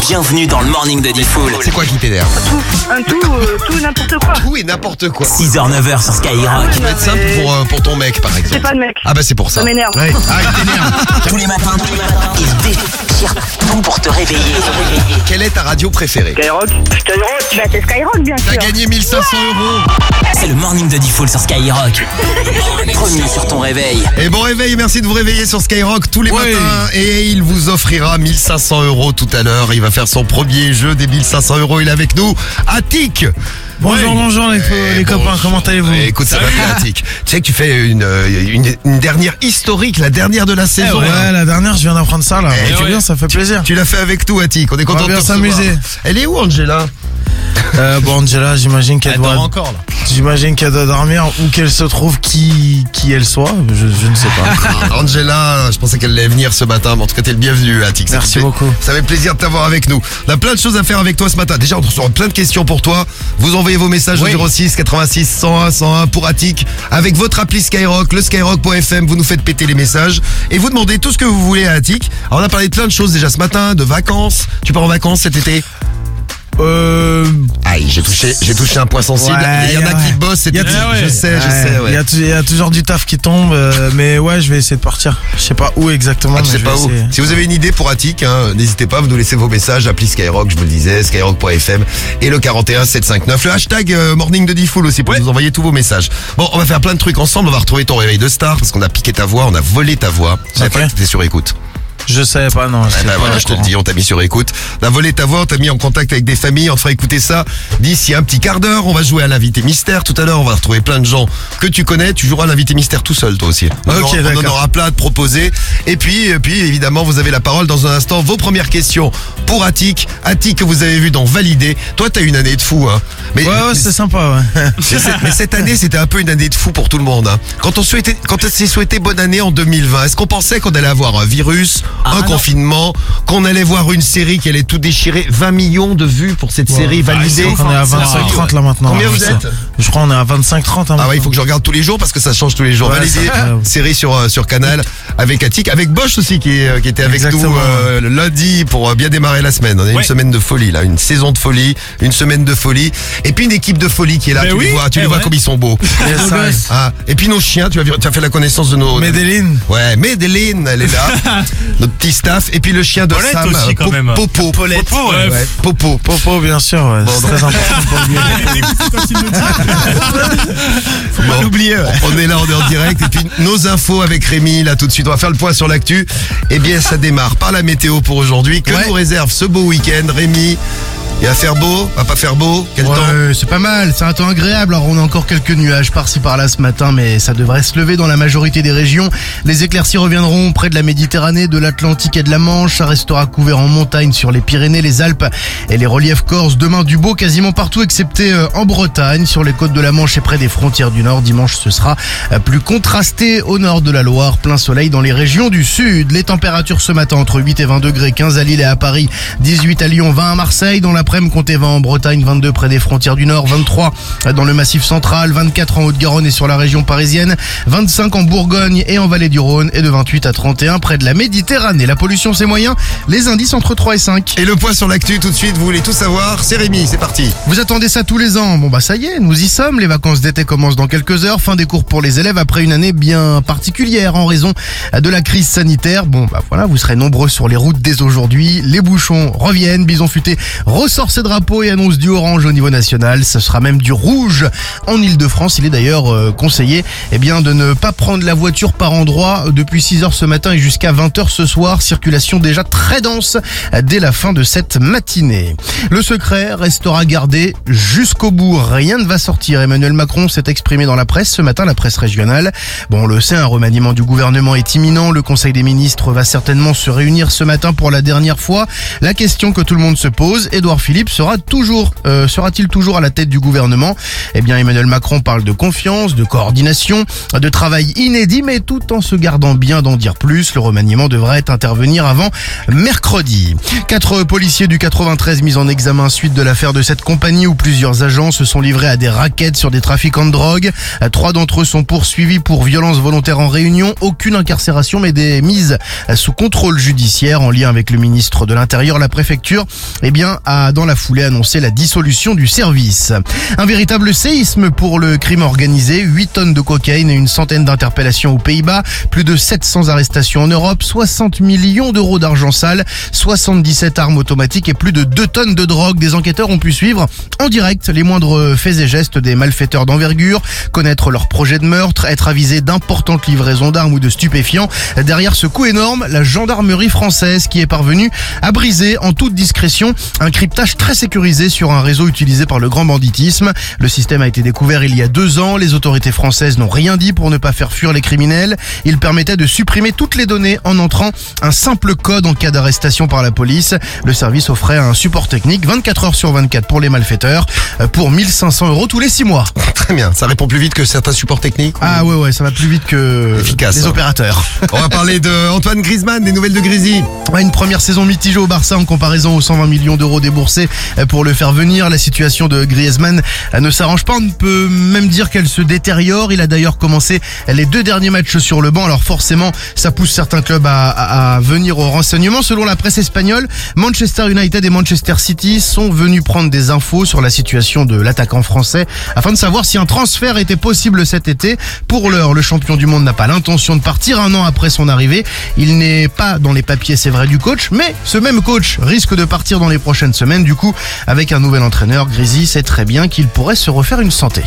Bienvenue dans le morning de Diffoul. C'est quoi qui t'énerve? Tout et n'importe quoi. Tout et n'importe quoi. 6h-9h sur Skyrock. Ça va être simple pour ton mec, par exemple. C'est pas de mec. Ah bah c'est pour ça. Ça m'énerve. Ouais. Ah, il t'énerve. Tous les matins, il déchire tout pour te réveiller. Quelle est ta radio préférée? Skyrock. Bah c'est Skyrock bien T'as sûr. gagné 1500 €. C'est le morning de Diffoul sur Skyrock. Premier sur ton réveil. Et bon réveil, merci de vous réveiller sur Skyrock tous les matins. Et il vous offrira 1500 € tout à l'heure. Il va faire son premier jeu des 1500 €. Il est avec nous, Attic. Bonjour les copains, comment allez-vous? Écoute, ça va bien, Attic. Tu sais que tu fais une dernière historique, la dernière de la saison. Ouais, la dernière, je viens d'apprendre ça là. C'est bien, ça fait plaisir. Tu l'as fait avec nous, Attic. On est content de bien te recevoir. s'amuser. Elle est où, Angela? Angela, j'imagine qu'elle doit encore là. J'imagine qu'elle doit dormir ou qu'elle se trouve qui elle soit. Je ne sais pas. Angela, je pensais qu'elle allait venir ce matin, mais en tout cas t'es le bienvenu, Attic. Merci beaucoup. Ça fait plaisir de t'avoir avec nous. On a plein de choses à faire avec toi ce matin. Déjà, on reçoit plein de questions pour toi. Vous envoyez vos messages au 06 86 101 101 pour Attic avec votre appli Skyrock, le skyrock.fm. Vous nous faites péter les messages et vous demandez tout ce que vous voulez à Attic. Alors on a parlé de plein de choses déjà ce matin, de vacances. Tu pars en vacances cet été? Aïe, j'ai touché un point sensible. Ouais, il y en a qui bossent cet été. Je sais. Ouais. Il y a toujours du taf qui tombe, mais ouais, je vais essayer de partir. Je sais pas où exactement. Ah, tu mais sais je pas vais où. essayer. Si vous avez une idée pour Attic, n'hésitez pas, vous nous laissez vos messages, appli Skyrock, je vous le disais, skyrock.fm et le 41 759. Le hashtag morning de Diffoul aussi pour nous envoyer tous vos messages. Bon, on va faire plein de trucs ensemble, on va retrouver ton réveil de star parce qu'on a piqué ta voix, on a volé ta voix. Je savais pas que t'étais sur écoute. Je savais pas, non. Voilà, je te le dis, on t'a mis sur écoute. On a volé ta voix, on t'a mis en contact avec des familles, on te fera écouter ça d'ici un petit quart d'heure. On va jouer à l'invité mystère tout à l'heure, on va retrouver plein de gens que tu connais. Tu joueras à l'invité mystère tout seul, toi aussi. On en aura plein à te proposer. Et puis évidemment, vous avez la parole dans un instant. Vos premières questions pour Attic. Attic que vous avez vu dans Valider. Toi, t'as une année de fou, hein. Ouais, c'est sympa, ouais. Mais cette année, c'était un peu une année de fou pour tout le monde, hein. Quand on s'est souhaité bonne année en 2020, est-ce qu'on pensait qu'on allait avoir un virus, un confinement, qu'on allait voir une série qui allait tout déchirer? 20 millions de vues pour cette série Validée. On est à 25-30 là maintenant. Combien vous êtes? Je crois qu'on est à 25-30. Ah ouais, il faut que je regarde tous les jours parce que ça change tous les jours. Ouais, Validé, série sur Canal avec Attic, avec Bosch aussi qui était avec nous le lundi pour bien démarrer la semaine. On a une semaine de folie là, une saison de folie, une semaine de folie et puis une équipe de folie qui est là. Tu les vois comme ils sont beaux. Et puis nos chiens, tu as fait la connaissance de nos... Medellin. Ouais, Medellin, elle est là. Notre petit staff et puis le chien de Paulette Sam, aussi, quand même. Popo. Popo, bien sûr. Ouais. Bon, c'est très important pour lui. Faut pas l'oublier. On est là, on est en direct. Et puis nos infos avec Rémi, là tout de suite. On va faire le point sur l'actu. Eh bien, ça démarre par la météo pour aujourd'hui. Que nous réserve ce beau week-end, Rémi? Il va faire beau, va pas faire beau? Quel temps? C'est pas mal, c'est un temps agréable. Alors on a encore quelques nuages par-ci par-là ce matin, mais ça devrait se lever dans la majorité des régions. Les éclaircies reviendront près de la Méditerranée, de l'Atlantique et de la Manche. Ça restera couvert en montagne sur les Pyrénées, les Alpes et les reliefs corses. Demain du beau quasiment partout excepté en Bretagne, sur les côtes de la Manche et près des frontières du Nord. Dimanche ce sera plus contrasté au nord de la Loire, plein soleil dans les régions du Sud. Les températures ce matin entre 8 et 20 degrés, 15 à Lille et à Paris, 18 à Lyon, 20 à Marseille. Dans l'après-midi, comptez 20 en Bretagne, 22 près des frontières du Nord, 23 dans le Massif central, 24 en Haute-Garonne et sur la région parisienne, 25 en Bourgogne et en Vallée du Rhône et de 28 à 31 près de la Méditerranée. La pollution c'est moyen, les indices entre 3 et 5. Et le point sur l'actu tout de suite, vous voulez tout savoir? C'est Rémi, c'est parti. Vous attendez ça tous les ans? Bon bah ça y est, nous y sommes, les vacances d'été commencent dans quelques heures, fin des cours pour les élèves après une année bien particulière en raison de la crise sanitaire. Bon bah voilà, vous serez nombreux sur les routes dès aujourd'hui, les bouchons reviennent, Bison Futé ressort ses drapeaux et annonce du orange au niveau national. Ce sera même du rouge en Ile-de-France. Il est d'ailleurs conseillé de ne pas prendre la voiture par endroit depuis 6h ce matin et jusqu'à 20h ce soir. Circulation déjà très dense dès la fin de cette matinée. Le secret restera gardé jusqu'au bout. Rien ne va sortir. Emmanuel Macron s'est exprimé dans la presse ce matin, la presse régionale. Bon, on le sait, un remaniement du gouvernement est imminent. Le Conseil des ministres va certainement se réunir ce matin pour la dernière fois. La question que tout le monde se pose, Édouard Édouard Philippe sera-t-il toujours à la tête du gouvernement? Eh bien, Emmanuel Macron parle de confiance, de coordination, de travail inédit, mais tout en se gardant bien d'en dire plus. Le remaniement devrait intervenir avant mercredi. 4 policiers du 93 mis en examen suite de l'affaire de cette compagnie où plusieurs agents se sont livrés à des rackets sur des trafiquants de drogue. 3 d'entre eux sont poursuivis pour violence volontaire en réunion. Aucune incarcération, mais des mises sous contrôle judiciaire en lien avec le ministre de l'Intérieur. La préfecture, a dans la foulée annoncé la dissolution du service. Un véritable séisme pour le crime organisé. 8 tonnes de cocaïne et une centaine d'interpellations aux Pays-Bas. Plus de 700 arrestations en Europe. 60 millions d'euros d'argent sale. 77 armes automatiques et plus de 2 tonnes de drogue. Des enquêteurs ont pu suivre en direct les moindres faits et gestes des malfaiteurs d'envergure, connaître leur projet de meurtre, être avisé d'importantes livraisons d'armes ou de stupéfiants. Derrière ce coup énorme, la gendarmerie française qui est parvenue à briser en toute discrétion un cryptage très sécurisé sur un réseau utilisé par le grand banditisme. Le système a été découvert il y a 2 ans. Les autorités françaises n'ont rien dit pour ne pas faire fuir les criminels. Il permettait de supprimer toutes les données en entrant un simple code en cas d'arrestation par la police. Le service offrait un support technique 24 heures sur 24 pour les malfaiteurs pour 1500 € tous les 6 mois. Très bien, ça répond plus vite que certains supports techniques. Ah ouais, ça va plus vite que efficace, les opérateurs. On va parler de Antoine Griezmann, des nouvelles de Griezzy. Une première saison mitigée au Barça en comparaison aux 120 millions d'euros déboursés pour le faire venir. La situation de Griezmann ne s'arrange pas, on peut même dire qu'elle se détériore. Il a d'ailleurs commencé les 2 derniers matchs sur le banc, alors forcément ça pousse certains clubs à venir au renseignement. Selon la presse espagnole, Manchester United et Manchester City sont venus prendre des infos sur la situation de l'attaquant français afin de savoir si un transfert était possible cet été. Pour l'heure, le champion du monde n'a pas l'intention de partir 1 an après son arrivée. Il n'est pas dans les papiers, c'est vrai, du coach, mais ce même coach risque de partir dans les prochaines semaines. Du coup, avec un nouvel entraîneur, Griezzy sait très bien qu'il pourrait se refaire une santé.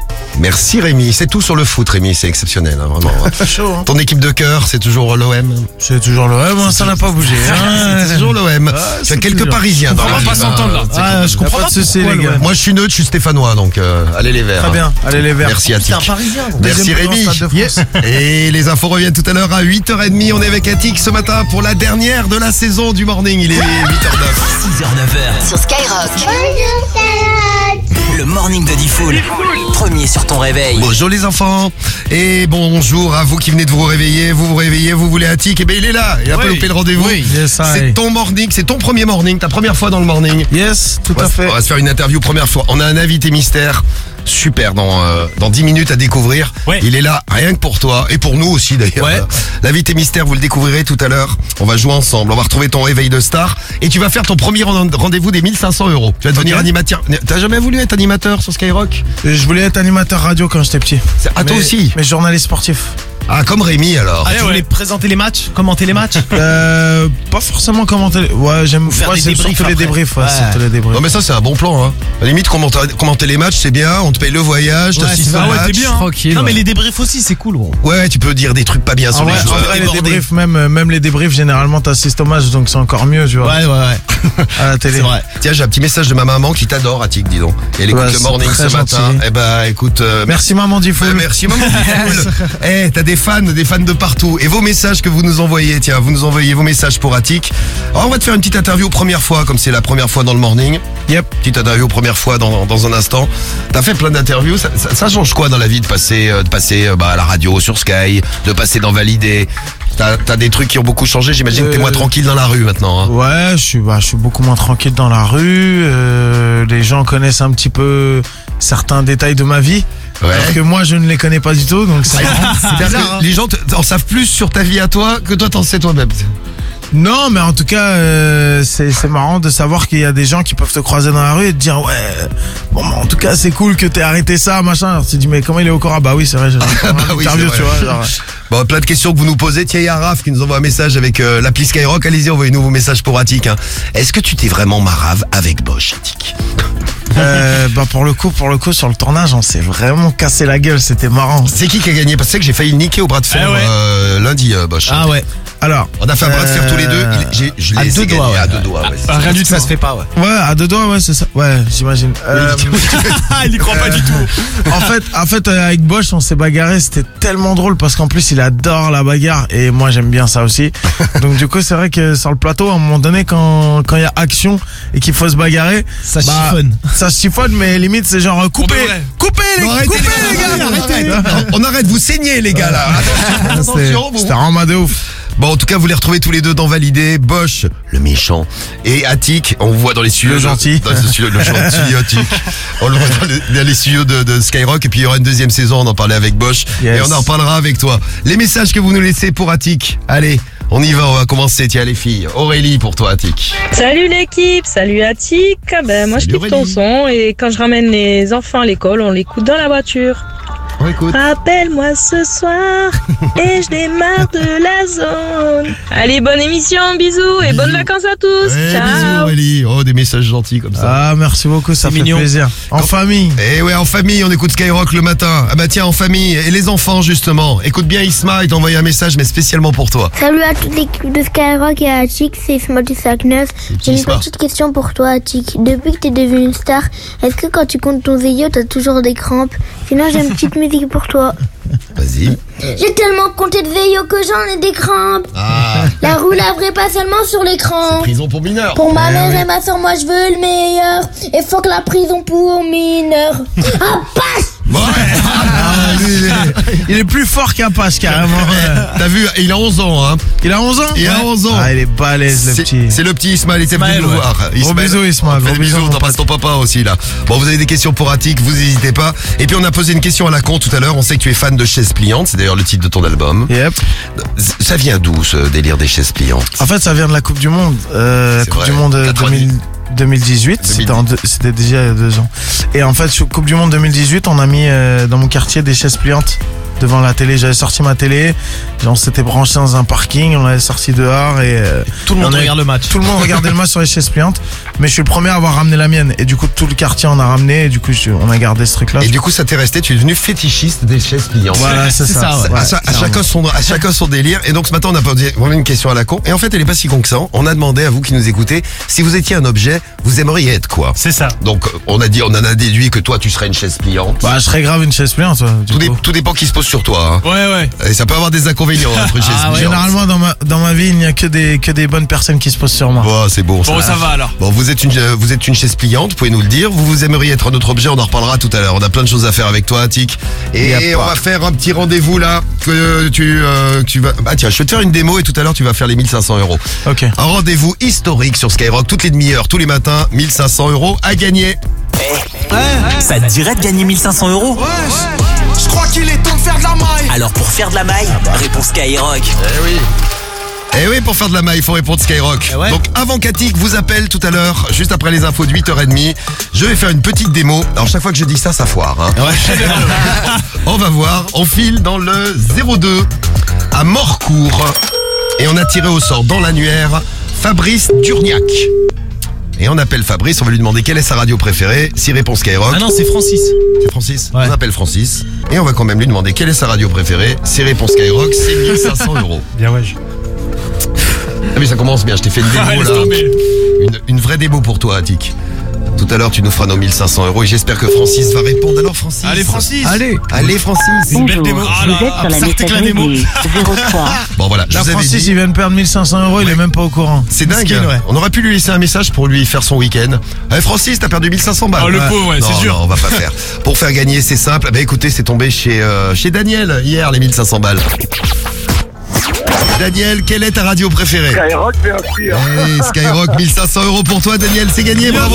Merci Rémi, c'est tout sur le foot Rémi, c'est exceptionnel, hein, vraiment. Chaud, hein. Ton équipe de cœur, c'est toujours l'OM? C'est toujours l'OM, ça n'a pas bougé. C'est toujours l'OM. Tu as quelques Parisiens dans On la va vie. pas s'entendre là. Ah, je comprends pas de soucis, les gars. Moi je suis neutre, je suis stéphanois, donc allez les Verts. Très bien, allez les Verts. Merci Attic. Parisien. Merci Rémi. Yes. Et les infos reviennent tout à l'heure à 8h30. On est avec Attic ce matin pour la dernière de la saison du morning. Il est 8h09. 6h, 9h. Sur Skyrock. Le morning de Diffoul. Premier sur ton réveil. Bonjour les enfants. Et bonjour à vous qui venez de vous réveiller. Vous voulez Attic. Et bien il est là. Il a pas Oui. loupé le rendez-vous. Oui, yes, C'est I. ton morning, c'est ton premier morning, ta première fois dans le morning. Yes, tout à fait. On va se faire une interview première fois. On a un invité mystère. Super, dans 10 minutes à découvrir. Ouais. Il est là, rien que pour toi, et pour nous aussi d'ailleurs. Ouais. L'invité mystère, vous le découvrirez tout à l'heure. On va jouer ensemble, on va retrouver ton réveil de star, et tu vas faire ton premier rendez-vous des 1500 €. Tu vas devenir animateur. T'as jamais voulu être animateur sur Skyrock? Je voulais être animateur radio quand j'étais petit. Ah, toi aussi? Mais journaliste sportif. Ah, comme Rémi alors. Allez, Tu voulais présenter les matchs, commenter les matchs? Pas forcément commenter. Ouais, j'aime faire ouais, des c'est débriefs surtout les après. débriefs. Ouais, Ouais. surtout les débriefs. Non mais ça c'est un bon plan hein. À la limite commenter les matchs c'est bien, on te paye le voyage, t'assistes au match. t'es bien. Tranquille. Non, mais les débriefs aussi, c'est cool, gros. Ouais, tu peux dire des trucs pas bien sur En les vrai, joueurs. les débordé. débriefs, même les débriefs, généralement t'assistes au match, donc c'est encore mieux, tu vois. Ouais. À la télé. C'est vrai. Tiens, j'ai un petit message de ma maman qui t'adore, Attic, dis donc. Et elle écoute Ouais, le c'est morning très ce matin. gentil. Eh ben, écoute, Merci maman Diffoul. merci maman. Eh, t'as des fans de partout. Et vos messages que vous nous envoyez, tiens, vous nous envoyez vos messages pour Attic. Alors, on va te faire une petite interview première fois, comme c'est la première fois dans le morning. Yep. Petite interview première fois dans un instant. T'as fait plein d'interviews. Ça change quoi dans la vie de passer à la radio sur Sky, de passer dans Validé? T'as des trucs qui ont beaucoup changé. J'imagine que t'es moins tranquille dans la rue maintenant. Hein. Ouais, je suis beaucoup moins tranquille dans la rue. Les gens connaissent un petit peu certains détails de ma vie. Ouais. Alors que moi, je ne les connais pas du tout, donc c'est marrant. C'est-à-dire que les gens en savent plus sur ta vie à toi que toi t'en sais toi-même. Non, mais en tout cas, c'est marrant de savoir qu'il y a des gens qui peuvent te croiser dans la rue et te dire ouais, bon, en tout cas, c'est cool que t'aies arrêté ça, machin. Alors tu te dis mais comment il est au courant? Bah oui, c'est vrai, j'ai Bah oui, interview, c'est tu vrai. vois. Genre, Bon, plein de questions que vous nous posez. Tiens, il y a Raph qui nous envoie un message avec l'appli Skyrock. Allez-y, envoyez-nous vos messages pour Attic. Hein. Est-ce que tu t'es vraiment marave avec Bosch, Attic? pour le coup, sur le tournage, on s'est vraiment cassé la gueule. C'était marrant. C'est qui a gagné? Parce que j'ai failli le niquer au bras de fer Ah ouais. lundi, Bosch. Ah ouais. Alors, On a fait un bras de fer tous les deux. Je l'ai à laissé deux doigts, gagner ouais. à deux doigts. Ouais, c'est ça. Rien du tout, ça se fait pas, ouais. ouais, à deux doigts, ouais, c'est ça. Ouais, j'imagine. Il y croit pas du tout. En fait, avec Bosch, on s'est bagarré. C'était tellement drôle parce qu'en plus, il adore la bagarre et moi, j'aime bien ça aussi. Donc, du coup, c'est vrai que sur le plateau, à un moment donné, quand il y a action et qu'il faut se bagarrer, Ça chiffonne. Ça se chiffonne, mais limite, c'est genre coupez les Non, arrêtez, gars, arrêtez. On arrête, vous saignez les gars là. Attention, C'était vraiment de ouf. Bon, en tout cas, vous les retrouvez tous les deux dans Validé. Bosch, le méchant, et Attic, on vous voit dans les studios. Le gentil. Dans les studios, le gentil Attic. On le voit dans les studios de Skyrock. Et puis il y aura une deuxième saison, on en parlait avec Bosch. Yes. Et on en reparlera avec toi. Les messages que vous nous laissez pour Attic. Allez, on y va, on va commencer. Tiens les filles. Aurélie pour toi, Attic. Salut l'équipe, salut Attic. Ben, moi je Salut kiffe ton Aurélie. son et quand je ramène les enfants à l'école, on l'écoute dans la voiture. On écoute. Rappelle-moi ce soir et je démarre de la zone. Allez, bonne émission, bisous et bonnes vacances à tous. Ouais, bisous Ciao. Aurélie. Oh, des messages gentils comme ça. Ah, merci beaucoup, ça C'est fait mignon. plaisir. En famille. Eh ouais, en famille, on écoute Skyrock le matin. Ah bah tiens, en famille. Et les enfants, justement. Écoute bien Isma, il t'a envoyé un message, mais spécialement pour toi. Salut à toute l'équipe de Skyrock et à Attic, c'est Isma du Sac Neuf. J'ai une Isma. petite question pour toi, Attic. Depuis que t'es devenu une star, est-ce que quand tu comptes ton veillot, t'as toujours des crampes? Sinon, j'ai une petite musique pour toi. Vas-y. J'ai tellement compté de veillot que j'en ai des crampes. Ah, La roue la vraie, pas seulement sur l'écran. prison pour mineurs. Pour ma mère et ma soeur, moi je veux le meilleur. Et faut que la prison pour mineurs. Ah, passe! Ouais. Ah, lui, il est plus fort qu'Apache, carrément. T'as vu, il a 11 ans, hein. Il a 11 ans? Il a 11 ans. Ah, il est balèze, le C'est petit. c'est le petit Ismaël, il était venu Ismaël, nous ouais. voir. Gros bisous, Ismaël, On fait gros des bisous, bisous, mon t'embrasses ton papa aussi, là. Bon, vous avez des questions pour Attic, vous n'hésitez pas. Et puis, on a posé une question à la con tout à l'heure. On sait que tu es fan de chaises pliantes. C'est d'ailleurs le titre de ton album. Yep. Ça vient d'où, ce délire des chaises pliantes? En fait, ça vient de la Coupe du Monde. La C'est Coupe vrai. du Monde 90. 2018. C'était déjà il y a 2 ans. Et en fait, sur Coupe du Monde 2018, on a mis dans mon quartier des chaises pliantes devant la télé. J'avais sorti ma télé. On s'était branché dans un parking. On l'avait sorti dehors et Tout le monde on a- regarde le match. tout le monde regardait le match sur les chaises pliantes. Mais je suis le premier à avoir ramené la mienne. Et du coup, tout le quartier en a ramené. Et du coup, on a gardé ce truc-là. Et du coup, ça t'est resté, tu es devenu fétichiste des chaises pliantes. Voilà, c'est ça. ça, ouais. Ouais, À chacun son délire. Et donc ce matin, on a posé une question à la con. Et en fait, elle est pas si con que ça. On a demandé à vous qui nous écoutez, si vous étiez un objet, vous aimeriez être quoi? C'est ça. Donc on en a déduit que toi, tu serais une chaise pliante. Bah, je serais grave une chaise pliante. Ouais, du coup. Tout dépend qui se pose sur toi. Hein. Ouais. Et ça peut avoir des inconvénients entre une chaise Ah ouais, pliante. Généralement, dans ma vie, il n'y a que des bonnes personnes qui se posent sur moi. Bon, c'est bon. Bon, ça va alors. Bon, vous êtes une chaise pliante, vous pouvez nous le dire. Vous aimeriez être un autre objet, on en reparlera tout à l'heure. On a plein de choses à faire avec toi, Attic. Et Y a on pas. va faire un petit rendez-vous là. Que tu vas. Bah tiens, je vais te faire une démo et tout à l'heure tu vas faire les 1500 €. Ok. Un rendez-vous historique sur Skyrock toutes les demi-heures, tous les matins. 1500 € à gagner. Ça te dirait de gagner 1500 €? Je crois qu'il est temps de faire de la maille. Alors pour faire de la maille, réponse Skyrock. Eh oui, pour faire de la maille, il faut répondre Skyrock. Eh ouais. Donc avant qu'Attic vous appelle tout à l'heure, juste après les infos de 8h30, je vais faire une petite démo. Alors chaque fois que je dis ça, ça foire. Hein. On va voir, on file dans le 02 à Morcourt. Et on a tiré au sort dans l'annuaire Fabrice Durniac. Et on appelle Fabrice, on va lui demander quelle est sa radio préférée. Si répond Skyrock, Ah non, c'est Francis. c'est Francis. Ouais. On appelle Francis. Et on va quand même lui demander quelle est sa radio préférée. Si répond Skyrock, c'est 1500 €. Bien ouais. Ah mais ça commence bien, je t'ai fait une démo là. Une vraie démo pour toi, Attic. Tout à l'heure, tu nous feras nos 1500 € et j'espère que Francis va répondre. Alors Francis. Allez Francis. Allez Francis. Une belle démo. Bonjour, vous êtes sur la messagerie du 03. Bon voilà, je Là, vous avais Francis, dit. il vient de perdre 1500 €, il est même pas au courant. C'est dingue. Miskin, ouais. On aurait pu lui laisser un message pour lui faire son week-end. Francis, t'as perdu 1500 balles. Oh, le pauvre, ouais, Non, c'est sûr. Non, on va pas faire. Pour faire gagner, c'est simple. Bah écoutez, c'est tombé chez Daniel hier, les 1500 balles. Daniel, quelle est ta radio préférée? Skyrock, bien sûr. Hey, Skyrock, 1500 € pour toi, Daniel, c'est gagné, bravo!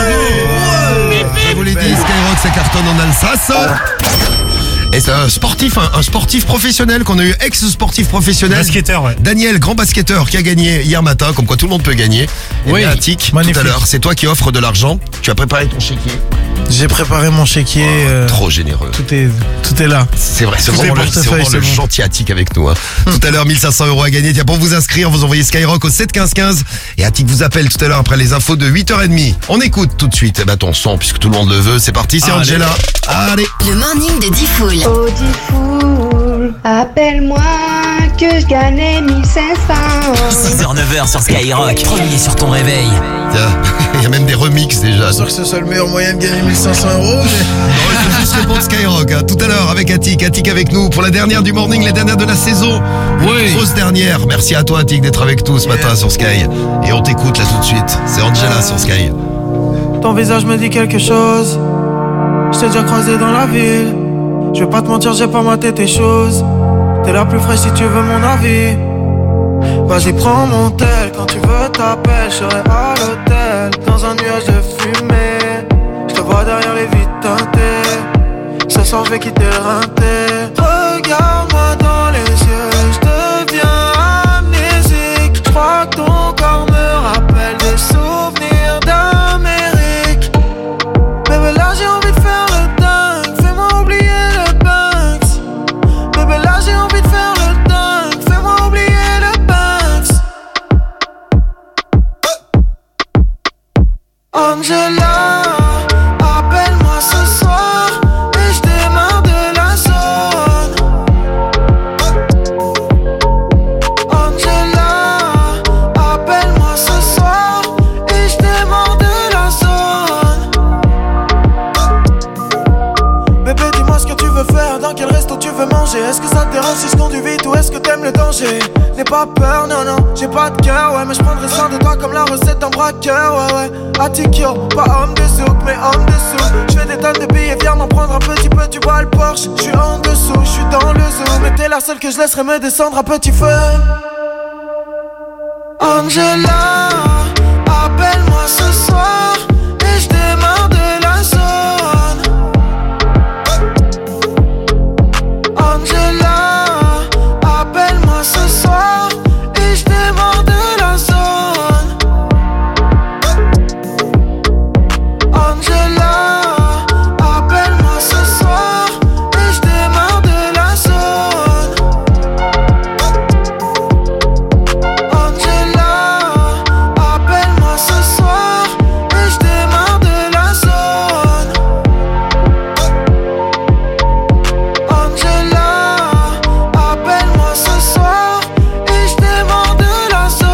Je vous l'ai dit, Skyrock, ça cartonne en Alsace. Et c'est un sportif professionnel qu'on a eu, ex-sportif professionnel. Basketteur, ouais. Daniel, grand basketteur, qui a gagné hier matin, comme quoi tout le monde peut gagner. Et Oui, bien, Attic, tout magnifique. à l'heure, c'est toi qui offres de l'argent. Tu as préparé ton chéquier. J'ai préparé mon chéquier. Trop généreux. Tout est là. C'est vrai, c'est Tout est vraiment, portefeuille, le c'est bon. gentil Attic avec nous. Hein. Tout à l'heure, 1500 € à gagner. Tiens, pour vous inscrire, vous envoyez Skyrock au 7 15 15. Et Attic vous appelle tout à l'heure après les infos de 8h30. On écoute tout de suite ton son, puisque tout le monde le veut. C'est parti, c'est Allez. Angela. Allez. Le morning de Diffoul. Oh, Diffoul, call. Appelle-moi que je gagne 1500. 6h-9h sur Skyrock. Premier sur ton réveil. Tiens, il y a même des remixes déjà. Pas sûr que ce soit le meilleur moyen de gagner 1500 €, mais... Non, il faut juste répondre Skyrock. Hein. Tout à l'heure avec Attic. Attic avec nous pour la dernière du morning, la dernière de la saison. Oui. Grosse dernière. Merci à toi Attic d'être avec nous ce matin sur Sky. Et on t'écoute là tout de suite. C'est Angela sur Sky. Ton visage me dit quelque chose. Je t'ai déjà croisé dans la ville. Je vais pas te mentir, j'ai pas maté tes choses. T'es la plus fraîche si tu veux mon avis. Vas-y prends mon tel, quand tu veux t'appelles. Je serai à l'hôtel, dans un nuage de fumée. Je te vois derrière les vitres teintées. Ce soir je vais quitter le rinté. Regarde-moi dans les yeux, je deviens amnésique. Je crois que ton corps me rappelle des souvenirs d'Amérique. Bébé là j'ai envie de faire le dingue, fais-moi oublier le Banks. Bébé là j'ai envie de faire le dingue, fais-moi oublier le Banks. Angela, appelle-moi ce soir et je démarre de la zone. Angela, appelle-moi ce soir et je démarre de la zone. Bébé dis-moi ce que tu veux faire, dans quel resto tu veux manger. Est-ce que ça te dérange si je conduis vite ou est-ce que t'aimes le danger? N'aie pas peur, non non, j'ai pas de cœur, ouais. Mais je prendrai soin de toi comme la recette d'un braqueur, ouais ouais. Attikyo, pas homme de souk, mais homme de sous. Je fais des tonnes de billets, viens m'en prendre un petit peu, tu vois le Porsche. Je suis en dessous, je suis dans le zoo. Mais t'es la seule que je laisserai me descendre à petit feu. Angela, appelle-moi ce soir et je démarre de la zone. Angela, appelle-moi ce soir et je démarre de la zone. Angela, appelle-moi ce soir et je démarre de la zone. Angela, appelle-moi ce soir et je démarre de la zone. Angela, appelle-moi ce soir et je démarre de la zone.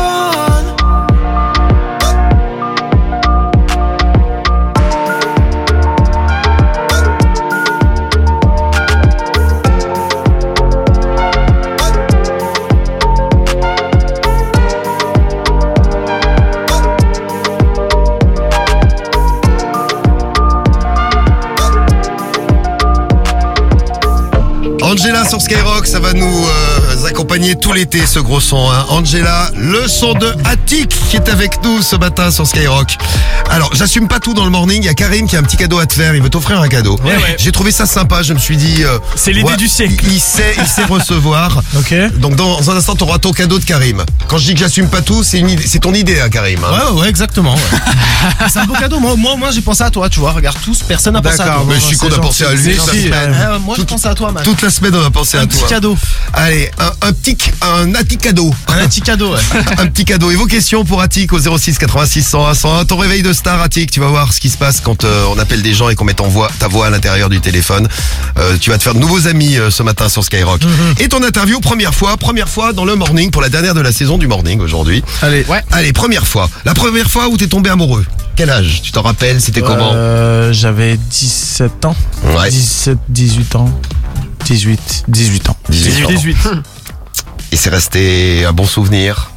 Angela sur Skyrock, ça va nous accompagner tout l'été ce gros son. Hein. Angela, le son de Attic qui est avec nous ce matin sur Skyrock. Alors, j'assume pas tout dans le morning. Il y a Karim qui a un petit cadeau à te faire. Il veut t'offrir un cadeau. Ouais. J'ai trouvé ça sympa. Je me suis dit, c'est l'idée du siècle. Il sait recevoir. Ok. Donc dans un instant, tu auras ton cadeau de Karim. Quand je dis que j'assume pas tout, c'est ton idée, hein, Karim. Hein. Ouais, exactement. Ouais. C'est un beau cadeau. Moi, j'ai pensé à toi, tu vois. Regarde tous, personne n'a pensé à toi. Mais je suis con d'avoir pensé à lui. C'est gentil. Moi, je pensais à toi, man. Toute la semaine, on a pensé à toi. Un petit cadeau. Allez, un petit cadeau. Un petit cadeau, ouais. Un petit cadeau. Et vos questions pour Attic au 06 86 101 101. Ton réveil de star, Attic, tu vas voir ce qui se passe quand on appelle des gens et qu'on met ta voix à l'intérieur du téléphone. Tu vas te faire de nouveaux amis ce matin sur Skyrock. Et ton interview, première fois dans le morning, pour la dernière de la saison du morning aujourd'hui. Allez. Ouais. Allez, première fois. La première fois où t'es tombé amoureux. Quel âge? Tu t'en rappelles? C'était comment? J'avais 17 ans. Ouais. 18 ans. 18 ans. 18. Et c'est resté un bon souvenir?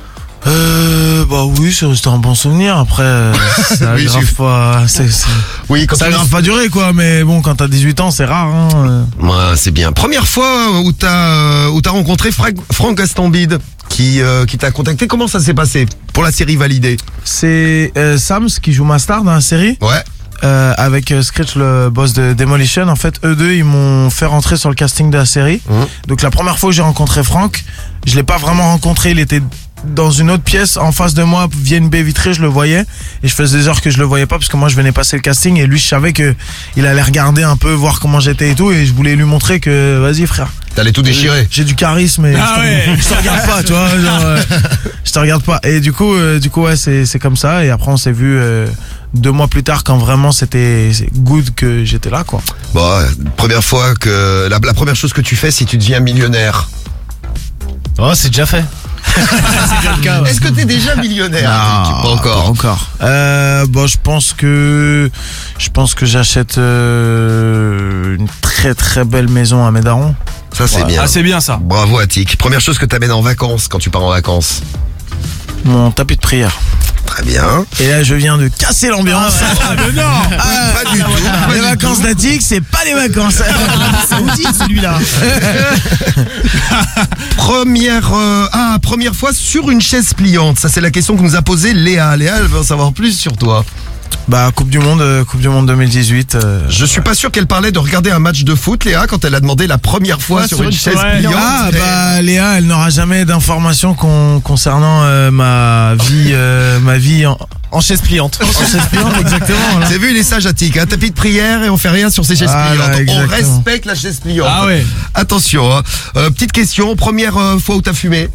Bah oui, c'est resté un bon souvenir. Après, ça Oui, aggrave pas. Oui, quand Ça aggrave pas durer, quoi. Mais bon, quand t'as 18 ans, c'est rare. Hein. Ouais, c'est bien. Première fois où t'as rencontré Franck Gastambide qui t'a contacté. Comment ça s'est passé pour la série validée? C'est Sams qui joue ma star dans la série. Ouais. Avec Screech, le boss de Demolition. En fait, eux deux, ils m'ont fait rentrer sur le casting de la série. Donc la première fois que j'ai rencontré Franck, je l'ai pas vraiment rencontré. Il était dans une autre pièce en face de moi via une baie vitrée, je le voyais et je faisais des heures que je le voyais pas parce que moi je venais passer le casting et lui je savais que il allait regarder un peu, voir comment j'étais et tout, et je voulais lui montrer que vas-y frère, t'allais tout déchirer. J'ai du charisme et je te regarde pas, tu vois, genre, je te regarde pas. Et du coup ouais, c'est comme ça. Et après on s'est vu 2 mois plus tard, quand vraiment c'était good que j'étais là, quoi. Bon, première fois que la première chose que tu fais si tu deviens millionnaire. Oh, c'est déjà fait. C'est déjà le cas. Ouais. Est-ce que t'es déjà millionnaire? Non, pas encore. Pas encore. Bon, je pense que j'achète une très très belle maison à Médaron. Ça c'est bien. Ah, c'est bien ça. Bravo Attic. Première chose que t'amènes en vacances quand tu pars en vacances. Mon tapis de prière. Très bien. Et là, je viens de casser l'ambiance. Pas du tout. Les vacances d'Attic, c'est pas les vacances. Saoudite, celui-là. Première fois sur une chaise pliante. Ça, c'est la question que nous a posée Léa. Léa, elle veut en savoir plus sur toi. Bah, Coupe du Monde 2018. Je suis pas sûr qu'elle parlait de regarder un match de foot, Léa, quand elle a demandé la première fois sur une chaise pliante. Ah, bah, Léa, elle n'aura jamais d'informations concernant ma vie en chaise pliante. En chaise pliante, exactement. Voilà. Vous avez vu, il est sage, Attic, un tapis de prière et on fait rien sur ces chaises pliantes. Là, on respecte la chaise pliante. Ah ouais. Attention, hein. Petite question, première fois où t'as fumé?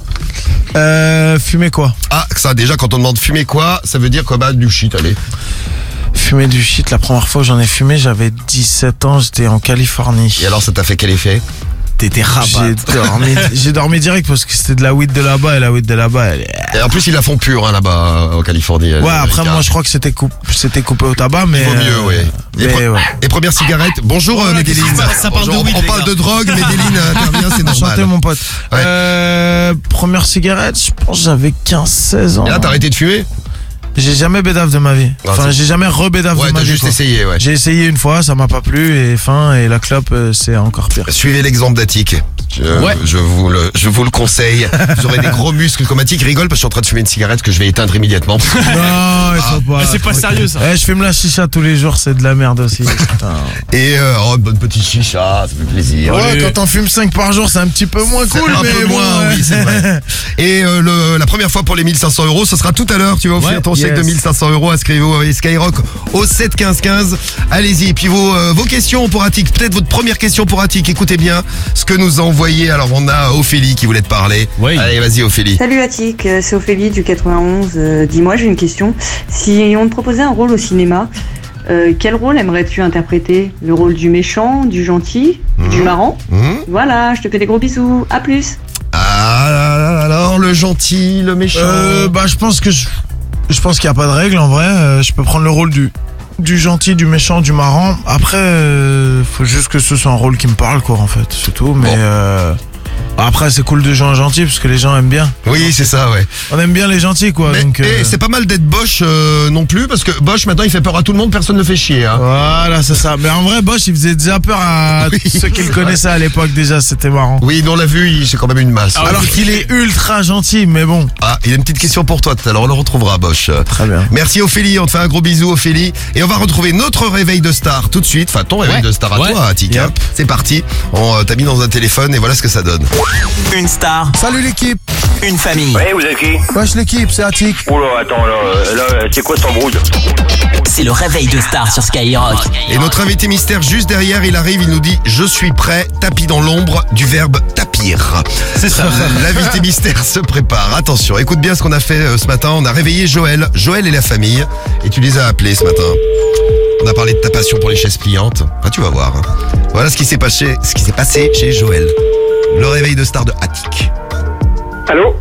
Fumer quoi? Ah, ça, déjà, quand on demande fumer quoi, ça veut dire quoi? Bah, du shit, allez. Fumer du shit, la première fois que j'en ai fumé, j'avais 17 ans, j'étais en Californie. Et alors, ça t'a fait quel effet? T'étais rabat. J'ai dormi direct parce que c'était de la weed de là-bas et la weed de là-bas, elle est... Et en plus, ils la font pure, hein, là-bas, en Californie. Ouais, après, moi, je crois que c'était coupé au tabac, mais... Vaut mieux, ouais. Et première cigarette. Bonjour, Médéline. Ça parle de weed, on parle de drogue, Médéline intervient, c'est normal. Enchanté, mon pote. Ouais. Première cigarette, je pense que j'avais 15-16 ans. Et là, t'as arrêté de fumer? J'ai jamais bédave de ma vie. Enfin, j'ai jamais re-bédave de ma vie. Ouais, t'as juste essayé, ouais. J'ai essayé une fois, ça m'a pas plu, et la clope, c'est encore pire. Suivez l'exemple d'Attic. Je vous le conseille. Vous aurez des gros muscles comme Attic. Rigole parce que je suis en train de fumer une cigarette que je vais éteindre immédiatement. Non, il faut pas. C'est pas sérieux ça. Je fume la chicha tous les jours, c'est de la merde aussi. Et bonne petite chicha, ça fait plaisir. Ouais, quand t'en fumes 5 par jour, c'est un petit peu moins cool, un mais peu bon, moins, ouais. oui, c'est vrai. Et la première fois pour les 1500 €, ce sera tout à l'heure. Tu vas offrir ton chèque de 1500 €. Inscrivez-vous avec Skyrock au 7 15 15. Allez-y. Et puis vos questions pour Attic. Peut-être votre première question pour Attic. Écoutez bien ce que nous a envoyé. Alors on a Ophélie qui voulait te parler. Oui. Allez, vas-y Ophélie. Salut Attic, c'est Ophélie du 91. Dis-moi, j'ai une question. Si on te proposait un rôle au cinéma, quel rôle aimerais-tu interpréter? Le rôle du méchant, du gentil, du marrant? Voilà, je te fais des gros bisous. À plus. Ah, alors le gentil, le méchant. Bah je pense qu'il n'y a pas de règle en vrai. Je peux prendre le rôle du gentil, du méchant, du marrant. Après, faut juste que ce soit un rôle qui me parle, quoi, en fait, c'est tout. Mais après, c'est cool de jouer un gentil parce que les gens aiment bien. Oui, c'est ça, ouais. On aime bien les gentils, quoi. Mais donc, c'est pas mal d'être Bosch non plus parce que Bosch maintenant il fait peur à tout le monde, personne ne fait chier. Hein. Voilà, c'est ça. Mais en vrai, Bosch, il faisait déjà peur à ceux qui le connaissaient à l'époque déjà. C'était marrant. Oui, nous on l'a vu, c'est quand même une masse. Alors qu'il est ultra gentil, mais bon. Ah, il y a une petite question pour toi. Alors on le retrouvera, Bosch. Très bien. Merci Ophélie, on te fait un gros bisou Ophélie. Et on va retrouver notre réveil de star tout de suite. Enfin, ton réveil de star à toi, Attic. Yep. C'est parti. On t'a mis dans un téléphone et voilà ce que ça donne. Une star, Salut l'équipe. une famille. Ouais, vous êtes qui? Wesh l'équipe, c'est Attic. Oula, attends, là, c'est quoi ton brouille? C'est le réveil de star sur Skyrock. Et notre invité mystère juste derrière, il arrive, il nous dit « Je suis prêt », tapis dans l'ombre du verbe tapir. C'est ça. L'invité mystère se prépare. Attention, écoute bien ce qu'on a fait ce matin. On a réveillé Joël et la famille. Et tu les as appelés ce matin. On a parlé de ta passion pour les chaises pliantes. Ah, tu vas voir. Hein. Voilà ce qui s'est passé chez Joël. Le réveil de star de Attic. Allô?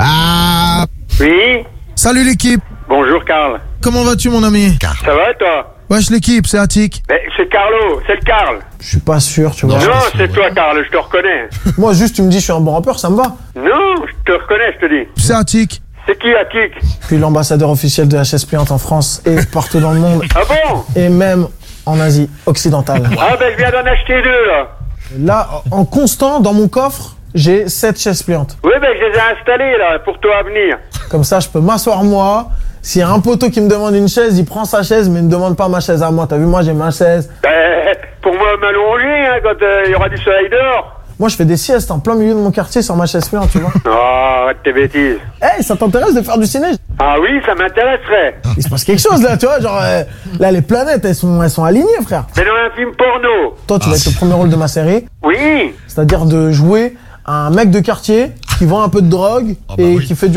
Ah. Oui? Salut l'équipe. Bonjour, Karl. Comment vas-tu mon ami? Ça va, toi? Wesh l'équipe, c'est Attic. Ben, c'est Carlo, c'est le Karl. Je suis pas sûr, tu vois. Non, c'est toi, Karl, je te reconnais. Moi juste tu me dis je suis un bon rappeur, ça me va. Non, je te reconnais, je te dis. C'est Attic. C'est qui, Attic? Je suis l'ambassadeur officiel de la chaise pliante en France et partout dans le monde. Ah bon? Et même en Asie occidentale. Ah ben, je viens d'en acheter 2, là. Là, en constant, dans mon coffre, j'ai 7 chaises pliantes. Oui, ben, je les ai installées, là, pour toi à venir. Comme ça, je peux m'asseoir moi. S'il y a un poteau qui me demande une chaise, il prend sa chaise, mais il ne me demande pas ma chaise à moi. T'as vu, moi, j'ai ma chaise. Ben, pour moi, m'allonger, hein, quand il y aura du soleil dehors. Moi, je fais des siestes en plein milieu de mon quartier sur ma chaise pliante, tu vois. Oh, arrête tes bêtises. Hey, ça t'intéresse de faire du ciné? Ah oui, ça m'intéresserait. Il se passe quelque chose, là, tu vois, genre... là, les planètes, elles sont alignées, frère. Mais dans un film porno. Toi, tu vas être le premier rôle de ma série. Oui. C'est-à-dire de jouer un mec de quartier qui vend un peu de drogue et qui fait du rap.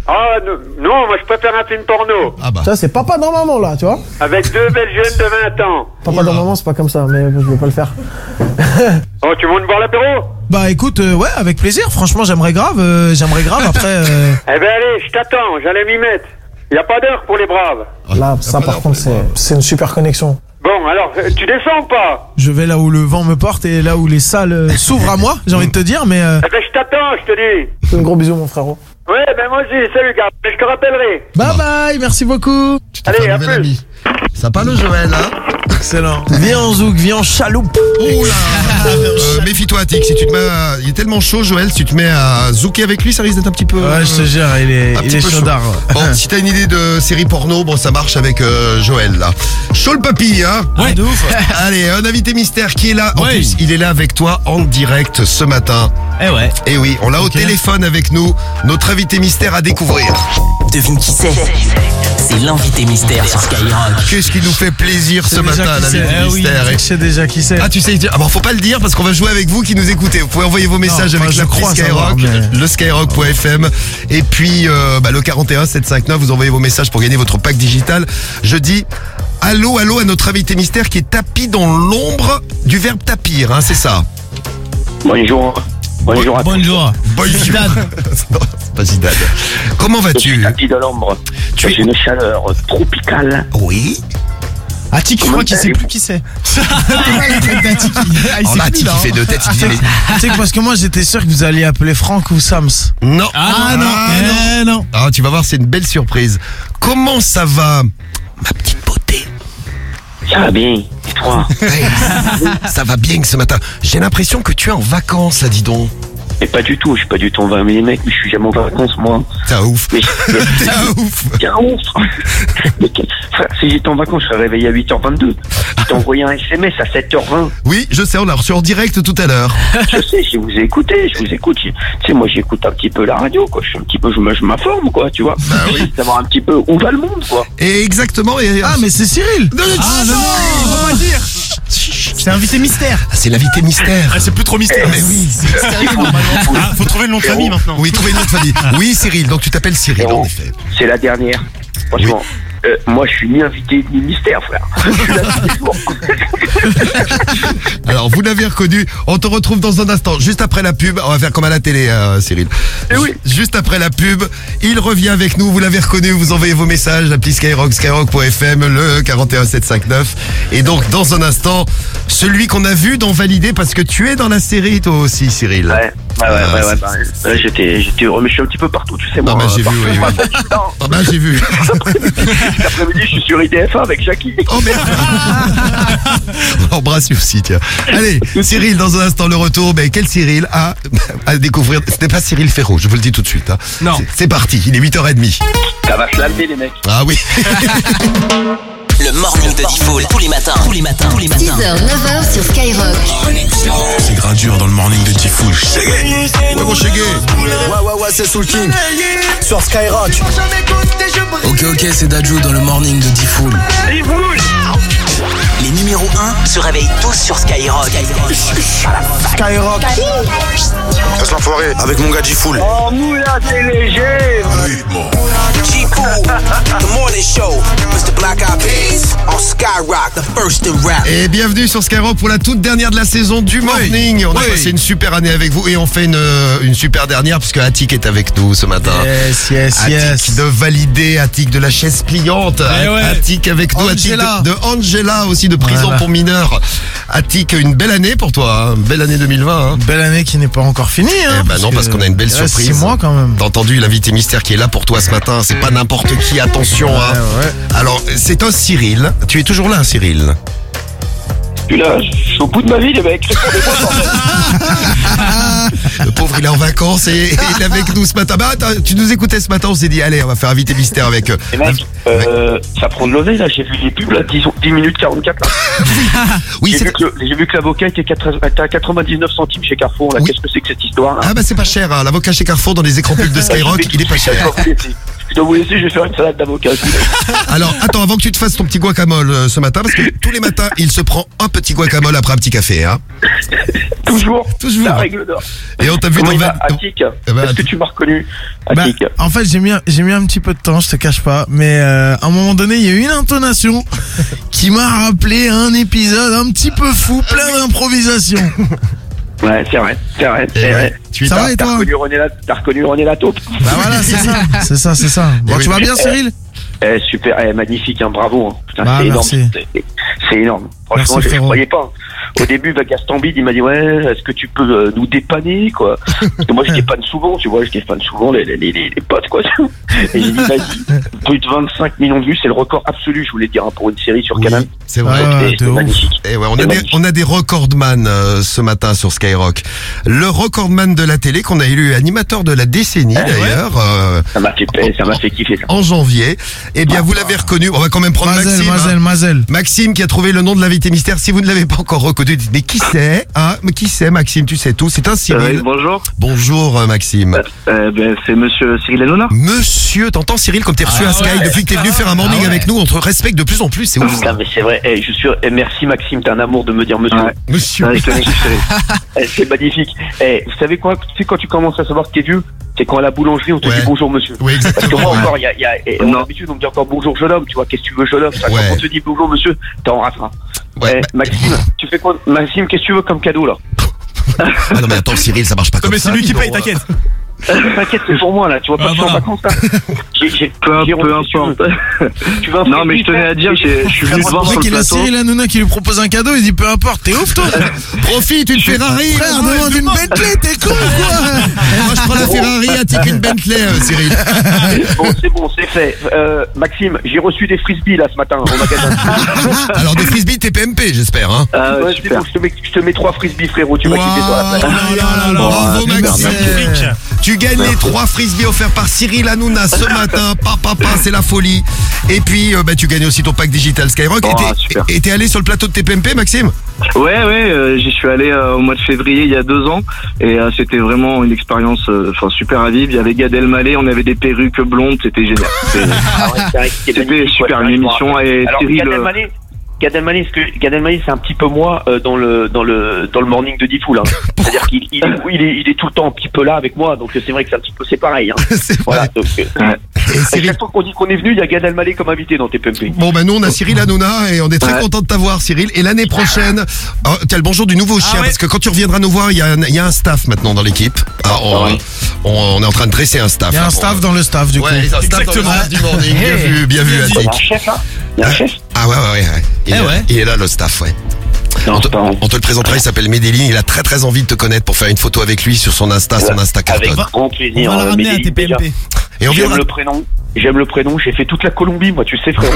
Ah non, moi je préfère un film porno. Ah bah. Ça, c'est papa dans maman, là, tu vois. Avec deux belles jeunes de 20 ans. Papa dans maman, c'est pas comme ça, mais je vais pas le faire. Oh, tu montes boire l'apéro? Bah écoute, ouais, avec plaisir. Franchement, j'aimerais grave. Après. Eh ben allez, je t'attends, j'allais m'y mettre. Y a pas d'heure pour les braves. Là, ça par contre, c'est une super connexion. Bon, alors, tu descends ou pas? Je vais là où le vent me porte et là où les salles s'ouvrent à moi, j'ai envie de te dire, mais. Eh ben je t'attends, je te dis. Un gros bisou, mon frérot. Ouais, ben moi aussi, salut gars, je te rappellerai. Bye bye, merci beaucoup. Allez, à plus. Sympa le Joël, hein? Excellent. Viens en zouk, viens en chaloupe. Oh là. Méfie-toi, Attic, si tu te mets à... Il est tellement chaud, Joël, si tu te mets à zouker avec lui, ça risque d'être un petit peu... Ouais, je te jure, il est chaudard. Bon, si t'as une idée de série porno, bon, ça marche avec Joël, là. Chaud le papy, hein? Ouais, de ouf. Allez, un invité mystère qui est là. En plus, il est là avec toi en direct ce matin. Eh ouais. Et oui, on l'a au téléphone avec nous. Notre invité mystère à découvrir. Devine qui c'est? C'est l'invité mystère sur Skyrock. Qu'est-ce qui nous fait plaisir ce matin, l'invité mystère? Je sais déjà qui c'est. Ah, tu sais, ah bon, faut pas le dire parce qu'on va jouer avec vous qui nous écoutez. Vous pouvez envoyer vos messages avec l'appli Skyrock, le skyrock.fm et puis le 41 759. Vous envoyez vos messages pour gagner votre pack digital. Je dis allô à notre invité mystère qui est tapi dans l'ombre du verbe tapir, hein, c'est ça? Bonjour. Bonjour à tous. Bonjour. Zidane. Non, c'est pas Zidane. Comment vas-tu? Je suis tapi dans l'ombre. Tu es une chaleur tropicale. Oui. Attic, je crois qu'il sait plus qui c'est. Attic, il fait de tête. Tu sais que parce que moi j'étais sûr que vous alliez appeler Franck ou Sams. Non. Non. Ah, tu vas voir, c'est une belle surprise. Comment ça va, ma petite beauté? Ça va bien, et toi? Ça va bien ce matin. J'ai l'impression que tu es en vacances, là, dis donc. Mais pas du tout, je suis pas du tout en vacances, mais les mecs, je suis jamais en vacances, moi. T'es un ouf. T'es un ouf. Mais frère, si j'étais en vacances, je serais réveillé à 8h22. Je t'ai envoyé un SMS à 7h20. Oui, je sais, on l'a reçu en direct tout à l'heure. Je sais, je vous ai écouté, Tu sais, moi, j'écoute un petit peu la radio, quoi. Je suis un petit peu, je m'informe, quoi, tu vois. Bah oui. Savoir un petit peu où va le monde, quoi. Et exactement. Ah, mais c'est Cyril. Non, faut pas le dire. C'est invité mystère. Ah, c'est l'invité mystère. Ah, c'est plus trop mystère. Mais oui. C'est mystérieux normalement. Ah, faut trouver le nom de famille maintenant. Oui, trouver le nom de famille. Oui, Cyril, donc tu t'appelles Cyril, en effet. C'est la dernière. Franchement. Moi, je suis ni invité ni mystère, frère. Je suis là tous les jours. Alors, vous l'avez reconnu. On te retrouve dans un instant. Juste après la pub. On va faire comme à la télé, Cyril. Et oui. Juste après la pub, il revient avec nous. Vous l'avez reconnu. Vous envoyez vos messages. Appli Skyrock, skyrock.fm, le 41 759. Et donc, dans un instant, celui qu'on a vu dans Validé, parce que tu es dans la série, toi aussi, Cyril. Ouais. J'étais heureux, mais je suis un petit peu partout, tu sais, moi. Ah bah, j'ai vu, oui. Ah bah, j'ai vu. Cet après-midi, je suis sur IDF1 avec Jackie. Oh merde. On embrasse lui aussi, tiens. Allez, Cyril, dans un instant, le retour. Mais quel Cyril à découvrir? C'était pas Cyril Ferraud, je vous le dis tout de suite. Hein. Non. C'est parti, il est 8h30. Ça va se laver, les mecs. Ah oui. Le morning de Diffoul, tous les matins. 6h, 9h sur Skyrock. C'est gradure dans le morning de Diffoul. Ouais, mon chégué. Ouais, c'est Soul King. Sur Skyrock. Ok, c'est Dadju dans le morning de Diffoul. Les numéros 1 se réveillent tous sur Skyrock. Skyrock. Passe l'enfoiré avec mon gars Diffoul. Oh, Moula, c'est léger. The morning show. Mr. Black Eyed Peas on Skyrock, the first in rap. Et bienvenue sur Skyrock pour la toute dernière de la saison du morning. On a passé une super année avec vous et on fait une super dernière puisque Attic est avec nous ce matin. Yes. Attic de Validé, Attic de la chaise pliante, Attic avec nous, Attic de Angela aussi de prison pour mineurs. Attic, une belle année pour toi, hein. Belle année 2020. Hein. Belle année qui n'est pas encore finie. Hein, parce qu'on a une belle surprise. 6 mois quand même. T'as entendu l'invité mystère qui est là pour toi ce matin. C'est pas n'importe qui, attention. Hein. Alors, c'est un Cyril. Tu es toujours là, Cyril? Je suis là, je suis au bout de ma vie, les mecs. Le pauvre, il est en vacances et il est avec nous ce matin. Bah, attends, tu nous écoutais ce matin, on s'est dit, allez, on va faire invité mystère avec eux. Les mecs, ça prend de l'oseille, là. J'ai vu les pubs, là, 10 minutes 44, là. Oui, j'ai vu que l'avocat était à 99 centimes chez Carrefour, là. Qu'est-ce que c'est que cette histoire, là? Ah, bah, c'est pas cher, hein. L'avocat chez Carrefour dans les écrans pubs de Skyrock, il est pas cher. dois vous laisser, je vais faire une salade d'avocat. Alors, attends, avant que tu te fasses ton petit guacamole ce matin, parce que tous les matins, il se prend un petit guacamole après un petit café, hein. Toujours. La règle d'or. Et on t'a vu Comment dans il va, Attic? Est-ce que tu m'as reconnu, Attic? En fait, j'ai mis un petit peu de temps, je te cache pas, mais à un moment donné, il y a eu une intonation qui m'a rappelé un épisode un petit peu fou, plein d'improvisation. Ouais, c'est vrai. Ça va et toi? T'as reconnu René Lataupe? Bah voilà, c'est ça. Bon, tu vas bien, Cyril? Super, magnifique, hein, bravo. Hein. Putain, bah, c'est énorme. Merci. C'est énorme. Franchement, je croyais pas. Au début, Gaston Bide, il m'a dit ouais, est-ce que tu peux nous dépanner, quoi? Parce que moi, je dépanne souvent, tu vois, je dépanne souvent les potes, quoi. Et j'ai dit vas-y, plus de 25 millions de vues, c'est le record absolu, je voulais dire, hein, pour une série sur Canal. C'est vrai, c'est magnifique. Et ouais, on a des recordman ce matin sur Skyrock. Le recordman de la télé qu'on a élu animateur de la décennie d'ailleurs. Ça m'a fait kiffer ça. En janvier. Eh bien, vous l'avez reconnu. On va quand même prendre Maxime. Maxime qui a trouvé le nom de l'invité mystère. Si vous ne l'avez pas encore reconnu, dites mais qui c'est, hein? Mais qui c'est, Maxime? Tu sais tout. C'est un Cyril. Bonjour. Bonjour, Maxime. C'est monsieur Cyril Hanouna. Monsieur, t'entends Cyril, comme t'es reçu à Sky depuis que t'es venu faire un morning avec nous, on te respecte de plus en plus. C'est ouf. Non, mais c'est vrai. Merci Maxime, t'as un amour de me dire monsieur. Monsieur. C'est magnifique. Vous savez quoi? Tu sais quand tu commences à savoir que t'es vieux, c'est quand à la boulangerie on te dit bonjour monsieur. Oui, exactement. Parce que moi encore, on a l'habitude, on me dit encore bonjour jeune homme, tu vois, qu'est-ce que tu veux jeune homme? Quand on te dit bonjour monsieur, t'es en ratera. Maxime, tu fais quoi? Maxime, qu'est-ce que tu veux comme cadeau là? Ah non mais attends Cyril, ça marche pas comme ça. Mais c'est lui qui paye, t'inquiète. T'inquiète, c'est pour moi là, tu vois pas que je suis en vacances là. Peu importe. Non mais je tenais à dire, je suis venu te voir sur le plateau. Cyril Hanouna qui lui propose un cadeau, il dit peu importe, t'es ouf toi. Profite, une Ferrari. Frère, demande une Bentley, t'es con ou quoi? Moi je prends la Ferrari, Attic une Bentley, Cyril. Bon, c'est fait. Maxime, j'ai reçu des frisbees là ce matin au magasin. Alors des frisbees TPMP, j'espère, hein. Super. Je te mets 3 frisbees frérot, tu vas quitter toi. Bravo Maxime. Tu gagnes les 3 frisbees offerts par Cyril Hanouna ce matin. Papa, c'est la folie. Et puis, tu gagnes aussi ton pack digital Skyrock. Et t'es allé sur le plateau de TPMP, Maxime? Ouais, j'y suis allé au mois de février il y a 2 ans. Et c'était vraiment une expérience super à vivre. Il y avait Gad Elmaleh, on avait des perruques blondes, c'était génial. C'était super, une émission. Et alors, Cyril... Gad Elmaleh, c'est un petit peu moi dans le morning de Diffoul. Hein. C'est-à-dire qu'il est tout le temps un petit peu là avec moi, donc c'est vrai que c'est pareil. Hein. Voilà. Donc, chaque fois qu'on dit qu'on est venu, il y a Gad Elmaleh comme invité dans TPMP. Bon nous on a Cyril Hanouna et on est très content de t'avoir Cyril. Et l'année prochaine, t'as le bonjour du nouveau chien parce que quand tu reviendras nous voir, il y a un staff maintenant dans l'équipe. On est en train de dresser un staff. Il y a un staff dans le staff du coup. Ouais, un staff dans le staff du morning. Bien vu, Attic. Il y a un chef là. Il y a un chef. Ah ouais. Il est là le staff, ouais. On te le présentera, il s'appelle Medellin, il a très envie de te connaître pour faire une photo avec lui sur son Insta cartonne. Avec grand plaisir. On va la ramener à TPMP. Et J'aime le prénom, j'ai fait toute la Colombie, moi, tu sais, frérot.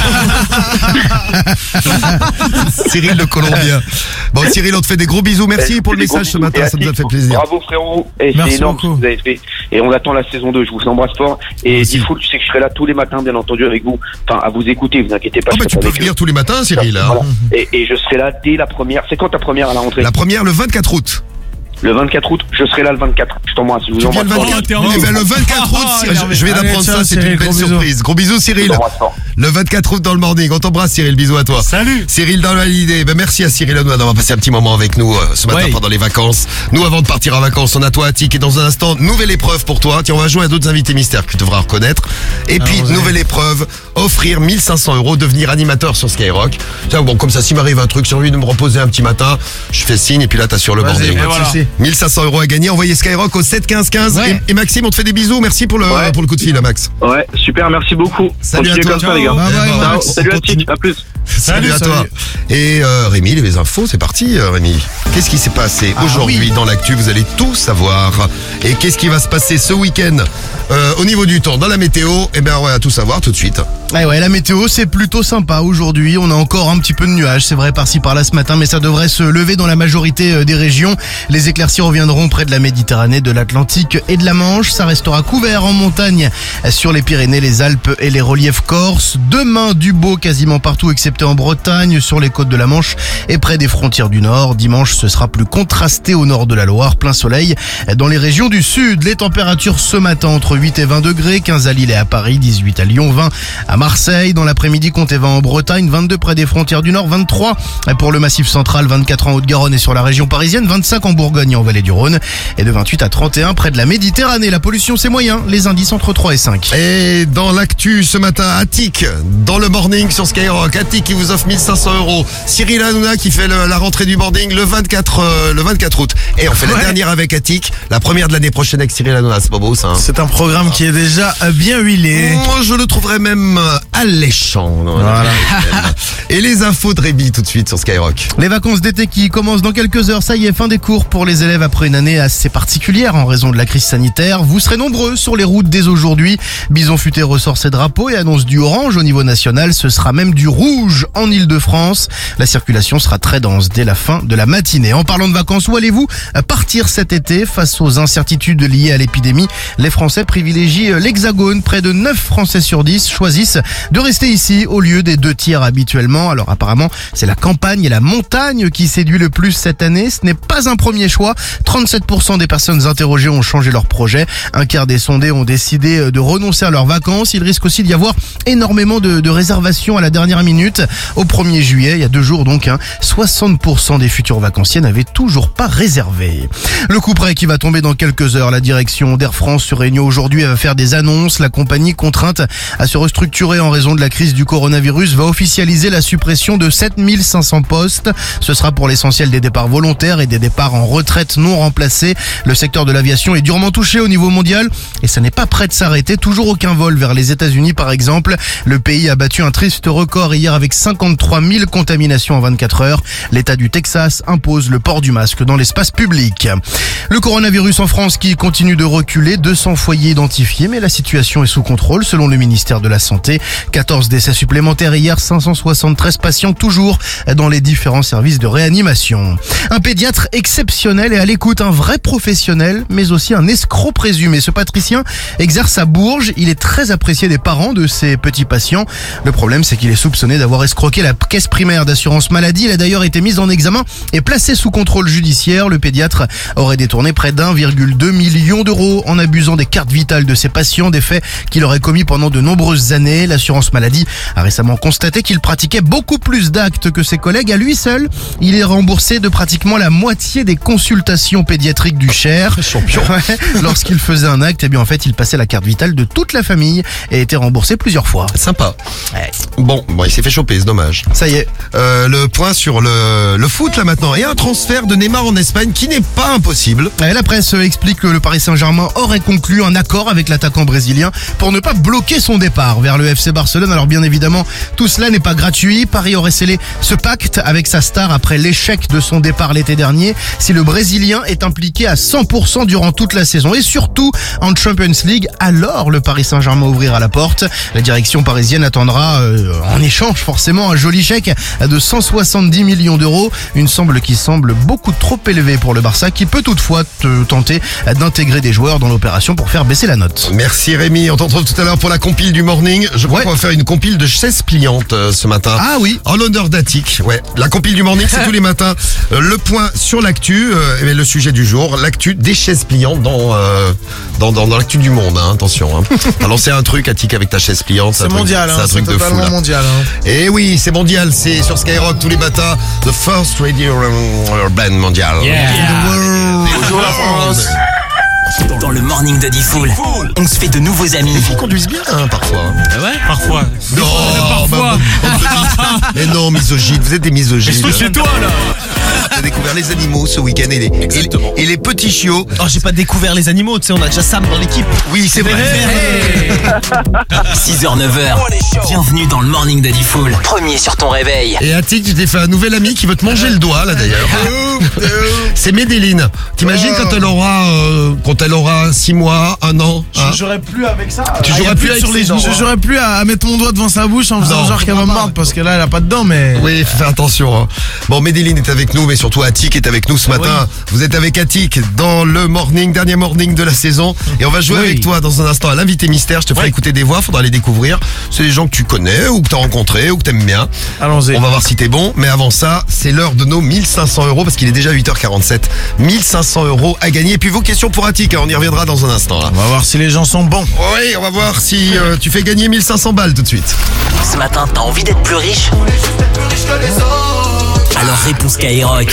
Cyril le Colombien. Bon, Cyril, on te fait des gros bisous. Merci pour le message ce matin, ça nous a fait plaisir. Bravo, frérot. Et c'est énorme ce que vous avez fait. Et on attend la saison 2, je vous embrasse fort. Et Diffoul, tu sais que je serai là tous les matins, bien entendu, avec vous. Enfin, à vous écouter, vous inquiétez pas. Tu peux venir tous les matins, Cyril. Voilà. Et je serai là dès la première. C'est quand ta première à la rentrée? La première, le 24 août. Le 24 août, je serai là le 24. Je t'embrasse. Je vous embrasse. Le 24 août, je vais d'apprendre ça, c'est une belle surprise. Gros bisous, Cyril. Le 24 août dans le morning. On t'embrasse, Cyril. Bisous à toi. Salut. Cyril dans l'idée. Merci à Cyril Hanouna d'avoir passé un petit moment avec nous ce matin pendant les vacances. Nous, avant de partir en vacances, on a toi, Attic. Et dans un instant, nouvelle épreuve pour toi. Tiens, on va jouer à d'autres invités mystères que tu devras reconnaître. Et puis, nouvelle épreuve, offrir 1500 €, devenir animateur sur Skyrock. Tiens, bon, comme ça, s'il m'arrive un truc, j'ai envie de me reposer un petit matin, je fais signe et puis là, t'assures le morning. 1500 € à gagner. Envoyez Skyrock au 7 15 15. Et Maxime, on te fait des bisous. Merci pour le coup de fil, Max. Ouais, super, merci beaucoup. Salut à toi. Comme ça, les gars. Bye. Salut à Tic, à plus. Salut à toi. Et Rémi, les infos, c'est parti Rémi. Qu'est-ce qui s'est passé aujourd'hui dans l'actu? Vous allez tout savoir. Et qu'est-ce qui va se passer ce week-end au niveau du temps, dans la météo? Eh bien, on va tout savoir tout de suite. Ouais, la météo, c'est plutôt sympa aujourd'hui. On a encore un petit peu de nuages, c'est vrai, par-ci par-là ce matin, mais ça devrait se lever dans la majorité des régions. Les éclairs éclaircies reviendront près de la Méditerranée, de l'Atlantique et de la Manche. Ça restera couvert en montagne sur les Pyrénées, les Alpes et les reliefs corses. Demain, du beau quasiment partout excepté en Bretagne, sur les côtes de la Manche et près des frontières du Nord. Dimanche, ce sera plus contrasté au nord de la Loire, plein soleil dans les régions du Sud. Les températures ce matin entre 8 et 20 degrés, 15 à Lille et à Paris, 18 à Lyon, 20 à Marseille. Dans l'après-midi, comptez 20 en Bretagne, 22 près des frontières du Nord, 23 pour le Massif central, 24 en Haute-Garonne et sur la région parisienne, 25 en Bourgogne et en Vallée du Rhône et de 28 à 31 près de la Méditerranée. La pollution, c'est moyen, les indices entre 3 et 5. Et dans l'actu ce matin, Attic, dans le morning sur Skyrock, Attic qui vous offre 1500 €. Cyril Hanouna qui fait la rentrée du morning le 24 août. Et on fait la dernière avec Attic, la première de l'année prochaine avec Cyril Hanouna. C'est pas beau ça, hein? C'est un programme qui est déjà bien huilé. Moi, je le trouverais même alléchant. Voilà. Et les infos de Rémi tout de suite sur Skyrock. Les vacances d'été qui commencent dans quelques heures, ça y est, fin des cours pour les élèves après une année assez particulière en raison de la crise sanitaire. Vous serez nombreux sur les routes dès aujourd'hui. Bison Futé ressort ses drapeaux et annonce du orange au niveau national. Ce sera même du rouge en Ile-de-France. La circulation sera très dense dès la fin de la matinée. En parlant de vacances, où allez-vous partir cet été? Face aux incertitudes liées à l'épidémie, les Français privilégient l'Hexagone. Près de 9 Français sur 10 choisissent de rester ici au lieu des 2 tiers habituellement. Alors apparemment, c'est la campagne et la montagne qui séduit le plus cette année. Ce n'est pas un premier choix. 37% des personnes interrogées ont changé leur projet. Un quart des sondés ont décidé de renoncer à leurs vacances. Il risque aussi d'y avoir énormément de réservations à la dernière minute. Au 1er juillet, il y a 2 jours donc, 60% des futurs vacanciers n'avaient toujours pas réservé. Le coup près qui va tomber dans quelques heures. La direction d'Air France se réunit aujourd'hui. Elle va faire des annonces. La compagnie, contrainte à se restructurer en raison de la crise du coronavirus, va officialiser la suppression de 7500 postes. Ce sera pour l'essentiel des départs volontaires et des départs en retraite non remplacés. Le secteur de l'aviation est durement touché au niveau mondial et ça n'est pas prêt de s'arrêter. Toujours aucun vol vers les États-Unis par exemple. Le pays a battu un triste record hier avec 53 000 contaminations en 24 heures. L'État du Texas impose le port du masque dans l'espace public. Le coronavirus en France qui continue de reculer, 200 foyers identifiés, mais la situation est sous contrôle selon le ministère de la Santé. 14 décès supplémentaires hier, 573 patients toujours dans les différents services de réanimation. Un pédiatre exceptionnel et à l'écoute, un vrai professionnel, mais aussi un escroc présumé. Ce patricien exerce à Bourges. Il est très apprécié des parents de ses petits patients. Le problème, c'est qu'il est soupçonné d'avoir escroqué la caisse primaire d'assurance maladie. Il a d'ailleurs été mis en examen et placé sous contrôle judiciaire. Le pédiatre aurait détourné près d'1,2 million d'euros en abusant des cartes vitales de ses patients, des faits qu'il aurait commis pendant de nombreuses années. L'assurance maladie a récemment constaté qu'il pratiquait beaucoup plus d'actes que ses collègues. À lui seul, il est remboursé de pratiquement la moitié des consultations pédiatriques du Cher. Champion. Lorsqu'il faisait un acte, eh bien en fait, il passait la carte vitale de toute la famille et était remboursé plusieurs fois. Sympa. Ouais. Bon, il s'est fait choper, c'est dommage. Ça y est. Le point sur le foot là maintenant. Et un transfert de Neymar en Espagne qui n'est pas impossible. La presse explique que le Paris Saint-Germain aurait conclu un accord avec l'attaquant brésilien pour ne pas bloquer son départ vers le FC Barcelone. Alors bien évidemment, tout cela n'est pas gratuit. Paris aurait scellé ce pacte avec sa star après l'échec de son départ l'été dernier. Si le Brésilien est impliqué à 100% durant toute la saison et surtout en Champions League, alors le Paris Saint-Germain ouvrira la porte. La direction parisienne attendra en échange forcément un joli chèque de 170 millions d'euros. Une somme qui semble beaucoup trop élevée pour le Barça qui peut toutefois tenter d'intégrer des joueurs dans l'opération pour faire baisser la note. Merci Rémi, on te retrouve tout à l'heure pour la compile du morning. Je crois qu'on va faire une compile de chaises pliantes ce matin. Ah oui. En l'honneur d'Attic. Ouais. La compile du morning, c'est tous les matins. Le point sur l'actu, le sujet du jour, l'actu des chaises pliantes dans l'actu du monde. Attention. Alors c'est un truc Attic avec ta chaise pliante. C'est mondial. C'est un truc de fou. Totalement mondial. Et oui, c'est mondial. C'est sur Skyrock tous les matins. The first radio band mondial. Yeah. Bonjour la France. Dans le morning de Diffoul, on se fait de nouveaux amis. Les filles conduisent bien parfois. Ah ouais, parfois. Non, parfois. Mais non, misogyne, vous êtes des misogynes. Mais c'est toi là. T'as découvert les animaux ce week-end et les petits chiots. Oh, j'ai pas découvert les animaux, tu sais, on a déjà Sam dans l'équipe. Oui, c'est vrai. 6h, 9h, bienvenue dans le morning de Diffoul. Premier sur ton réveil. Et Attic, tu t'es fait un nouvel ami qui veut te manger le doigt là d'ailleurs. C'est Médéline. T'imagines quand elle aura 6 mois, 1 an. Je jouerai plus avec ça. Tu joueras plus avec ses dents. Je jouerai plus à mettre mon doigt devant sa bouche en faisant genre qu'elle va me mordre parce que là elle a pas de dents mais. Oui, fais attention. Bon, Médéline est avec nous, mais surtout Attic est avec nous ce matin. Vous êtes avec Attic dans le dernier morning de la saison. Et on va jouer avec toi dans un instant à l'invité mystère. Je te ferai écouter des voix, faudra les découvrir. C'est des gens que tu connais ou que tu as rencontrés ou que tu aimes bien. Allons-y. On va voir si t'es bon. Mais avant ça, c'est l'heure de nos 1500 € parce qu'il est déjà 8h47. 1500 € à gagner. Et puis vos questions pour Attic, on y reviendra dans un instant. Là. On va voir si les gens sont bons. Oui, on va voir si tu fais gagner 1500 balles tout de suite. Ce matin, t'as envie d'être plus riche? Alors réponds Skyrock.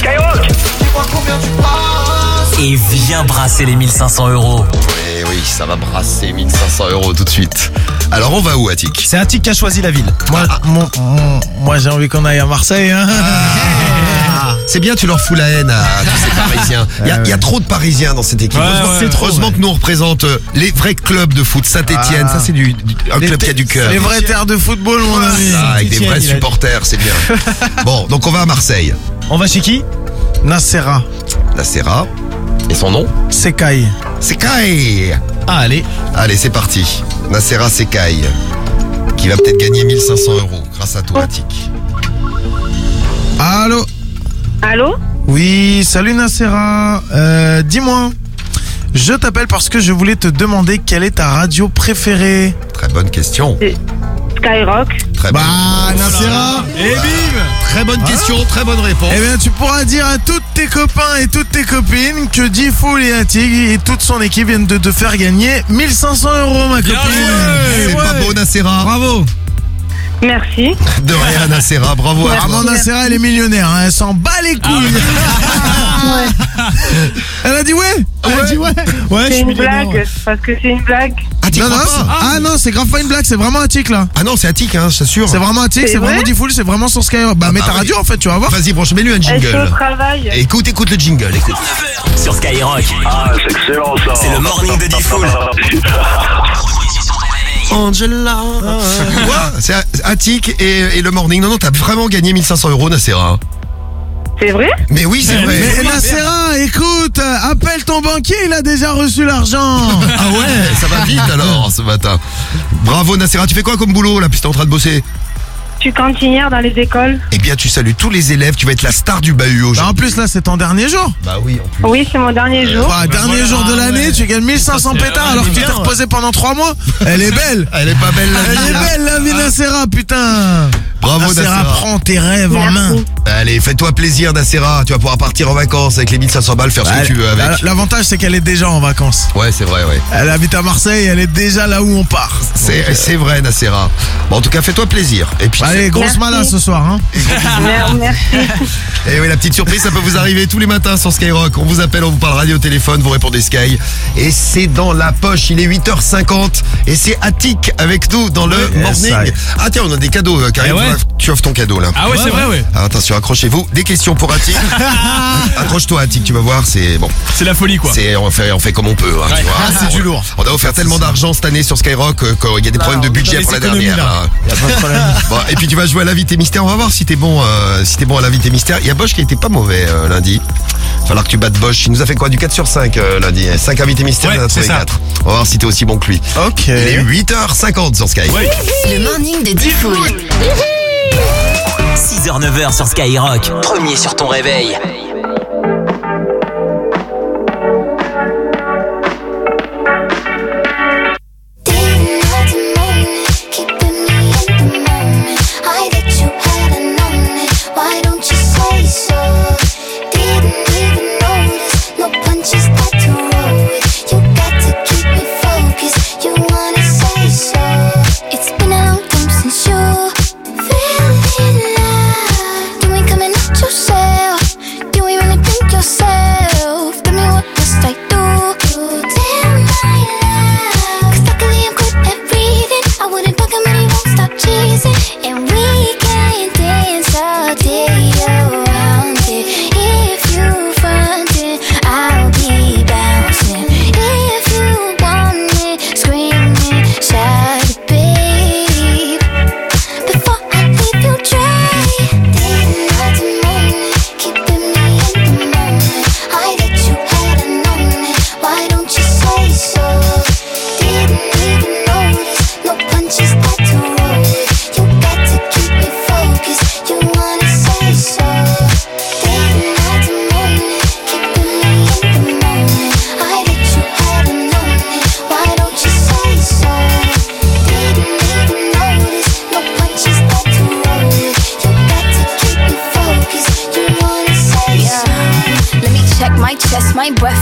Et viens brasser les 1500 €. Oui, ça va brasser 1500 € tout de suite. Alors on va où, Attic? C'est Attic qui a choisi la ville. Moi j'ai envie qu'on aille à Marseille. Hein. C'est bien, tu leur fous la haine à tous ces Parisiens. Il y a trop de Parisiens dans cette équipe. Heureusement que nous on représente les vrais clubs de foot. Saint-Etienne, ça c'est un club qui a du cœur. Les vraies terres de football, mon ami. Avec des vrais supporters, c'est bien. Bon, donc on va à Marseille. On va chez qui? Nassera. Et son nom? Sekai. Ah, allez, c'est parti. Nassera Sekai, qui va peut-être gagner 1500 € grâce à toi, Attic. Allô? Oui, salut Nassera. Dis-moi, je t'appelle parce que je voulais te demander quelle est ta radio préférée. Très bonne question. Skyrock. Très bonne. Nassera. et bim. Très bonne question, très bonne réponse. Eh bien, tu pourras dire à tous tes copains et toutes tes copines que D-Fool et Attic et toute son équipe viennent de te faire gagner 1500 €, ma copine. C'est pas beau, Nassera. Bravo. Merci. De rien, Nassera, bravo à toi. Nassera, elle est millionnaire, hein, elle s'en bat les couilles. Elle a dit ouais. C'est une blague, parce que c'est une blague. Non, c'est grave pas une blague, c'est vraiment Attic là. Ah non, c'est Attic, hein, je t'assure. C'est vraiment Attic, c'est vraiment D-Fool, c'est vraiment sur Skyrock. Mets ta radio en fait, tu vas voir. Vas-y, branche, mets-lui un jingle. Est-ce qu'on travaille? Écoute le jingle, écoute. Sur Skyrock. Ah, c'est excellent ça. C'est le morning de D-Fool. Angela. C'est Attic et le morning. Non, t'as vraiment gagné 1500 €, Nassera. C'est vrai? Mais oui, c'est vrai. Mais Nassera, écoute, appelle ton banquier, il a déjà reçu l'argent. Ah ouais, ça va vite alors ce matin. Bravo Nassera, tu fais quoi comme boulot là, puis t'es en train de bosser? Je suis cantinière dans les écoles. Eh bien, tu salues tous les élèves, tu vas être la star du bahut aujourd'hui. En plus, là, c'est ton dernier jour. Bah oui, en plus. Oui, c'est mon dernier jour. Dernier jour de l'année, tu gagnes 1500 pétards alors que tu t'es reposé pendant 3 mois. Elle est belle. Elle est pas belle la vie. Elle est belle la vie, Nassera, putain. Bravo Nassera, prends tes rêves en main. Allez, fais-toi plaisir Nassera, tu vas pouvoir partir en vacances avec les 1500 balles, faire ce que tu veux avec. L'avantage c'est qu'elle est déjà en vacances. Ouais, c'est vrai, ouais. Elle habite à Marseille, elle est déjà là où on part. C'est vrai Nassera. Bon, en tout cas, fais-toi plaisir. Et puis allez, grosse mala ce soir, hein. Merci. Et oui, la petite surprise, ça peut vous arriver tous les matins sur Skyrock. On vous appelle, on vous parle radio, téléphone, vous répondez Sky. Et c'est dans la poche, il est 8h50 et c'est Attic avec nous dans le morning. Ah tiens, on a des cadeaux, Karim. Tu offres ton cadeau là. Ah ouais, c'est vrai, ouais. Alors, attention, accrochez-vous. Des questions pour Attic. Accroche-toi Attic, tu vas voir, c'est bon. C'est la folie quoi. On fait comme on peut. Hein, tu vois. C'est du lourd. On a offert tellement d'argent cette année sur Skyrock qu'il y a des problèmes de budget pour la dernière. Y a pas de problème. Bon, et puis tu vas jouer à l'invité mystère. On va voir si t'es bon à l'invité mystère. Il y a Bosch qui était pas mauvais lundi. Il va falloir que tu battes Bosch. Il nous a fait quoi, du 4 sur 5 lundi. 5 invités mystères, il en a trouvé 4. On va voir si t'es aussi bon que lui. Ok. Il est 8h50 sur Sky. Le morning de D-Fool. 6h, 9h sur Skyrock. Premier sur ton réveil. Feeling love, can we come and not yourself?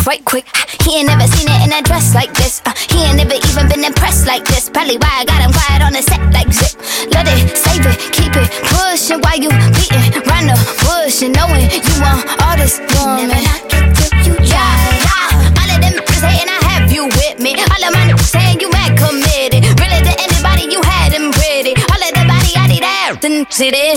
right quick. He ain't never seen it in a dress like this. He ain't never even been impressed like this. Probably why I got him quiet on the set like zip. Let it, save it, keep it pushing while you beating round the bush and knowing you want all this woman. Yeah. All of them hating, I have you with me. All of my niggas saying you mad committed. Really to anybody you had them pretty. All of the body I need out, then see this.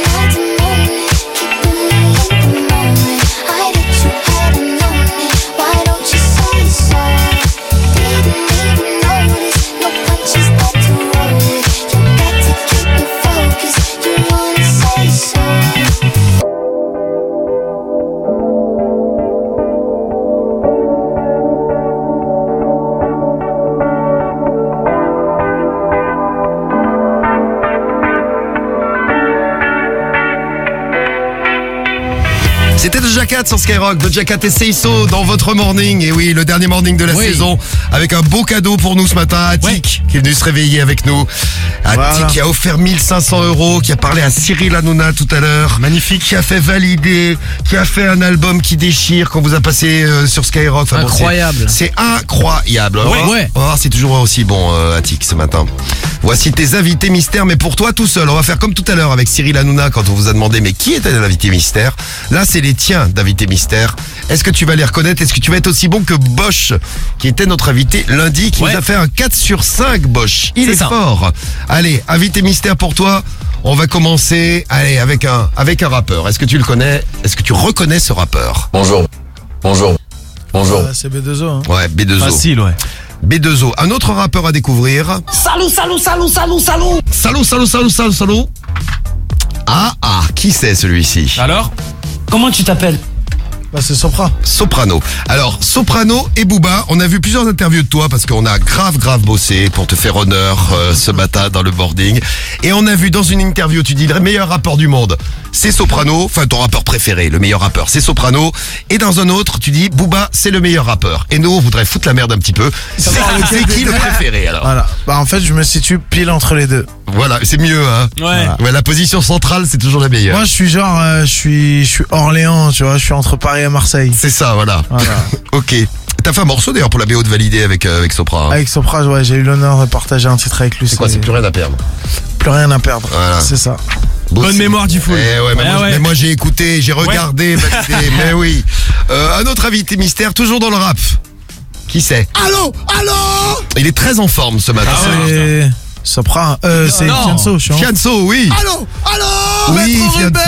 C'était Doja Cat sur Skyrock, Doja Cat et Seiso dans votre morning. Et oui, le dernier morning de la saison, avec un beau cadeau pour nous ce matin. Attic, qui est venu se réveiller avec nous. Attic qui a offert 1500 €, qui a parlé à Cyril Hanouna tout à l'heure. Magnifique. Qui a fait valider, qui a fait un album qui déchire qu'on vous a passé sur Skyrock. Enfin, incroyable. Bon, c'est incroyable. On va voir si c'est toujours aussi bon, Attic, ce matin. Voici tes invités mystères, mais pour toi tout seul. On va faire comme tout à l'heure avec Cyril Hanouna quand on vous a demandé mais qui était l'invité mystère. Là, c'est les tiens d'invités mystères. Est-ce que tu vas les reconnaître? Est-ce que tu vas être aussi bon que Bosch, qui était notre invité lundi, qui nous a fait un 4 sur 5, Bosch. Il est fort. Allez, invité mystère pour toi. On va commencer, allez, avec un rappeur. Est-ce que tu le connais? Est-ce que tu reconnais ce rappeur? Bonjour. C'est B2O. Hein. Ouais, B2O. Facile, ouais. B2O. Un autre rappeur à découvrir. Salut. Salut. Ah, qui c'est celui-ci? Alors? Comment tu t'appelles? Bah c'est Soprano. Alors, Soprano et Booba, on a vu plusieurs interviews de toi parce qu'on a grave bossé pour te faire honneur ce matin dans le boarding. Et on a vu dans une interview, tu dis le meilleur rappeur du monde, c'est Soprano. Enfin, ton rappeur préféré, le meilleur rappeur, c'est Soprano. Et dans un autre, tu dis Booba, c'est le meilleur rappeur. Et nous, on voudrait foutre la merde un petit peu. C'est qui le préféré alors? Voilà. Bah en fait, je me situe pile entre les deux. Voilà, c'est mieux, hein. Ouais. Ouais, la position centrale, c'est toujours la meilleure. Moi, je suis genre, je suis Orléans, tu vois, je suis entre Paris et Marseille. C'est ça, voilà. Ok. T'as fait un morceau d'ailleurs pour la BO de Validé avec Sopra. Hein. Avec Sopra, ouais, j'ai eu l'honneur de partager un titre avec lui. C'est quoi, c'est plus rien à perdre? Plus rien à perdre, voilà. C'est ça. Bonne mémoire du foot. Mais moi j'ai écouté, j'ai regardé, Validé, mais oui. Un autre invité mystère, toujours dans le rap. Qui c'est? Allô. Il est très en forme ce matin. C'est Sopra, c'est Fianso, je suis Fianso, oui. Allô. Oui,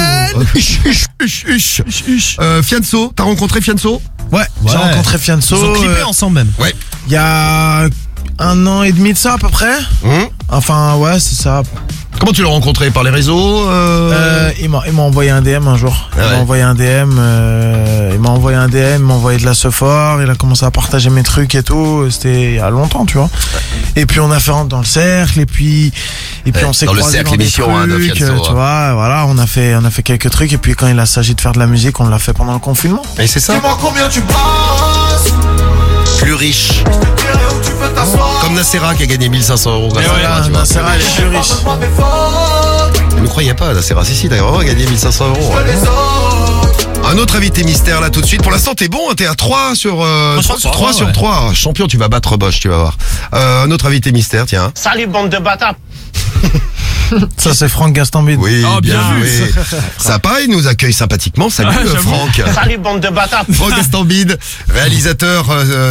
Fianso. Fianso, t'as rencontré Fianso? Ouais, j'ai rencontré Fianso. Ils ont clippé ensemble même. Ouais. Il y a 1 an et demi de ça à peu près. Enfin, ouais, c'est ça. Comment tu l'as rencontré? Par les réseaux? Il m'a envoyé un DM un jour. Il m'a envoyé un DM, il m'a envoyé de la Sephora, il a commencé à partager mes trucs et tout. C'était il y a longtemps, tu vois. Et puis on a fait rentrer dans le cercle, et puis on s'est croisés dans des trucs, tu vois. Voilà, on a fait quelques trucs, et puis quand il a s'agit de faire de la musique, on l'a fait pendant le confinement. Et c'est ça. Dis-moi combien tu passes. Plus riche. Comme Nacera qui a gagné 1500 €. Nacera, elle est plus riche. Ne croyez pas, Nacera, si, t'as vraiment gagné 1500 €. Un autre invité mystère là tout de suite. Pour l'instant, t'es bon, t'es à 3 sur 3. Champion, tu vas battre Bosch, tu vas voir. Un autre invité mystère, tiens. Salut, bande de bâtards. Ça c'est Franck Gastambide. Oui, bien joué. Ça pareil, il nous accueille sympathiquement. Salut Franck. Salut bande de bâtards. Franck Gastambide, réalisateur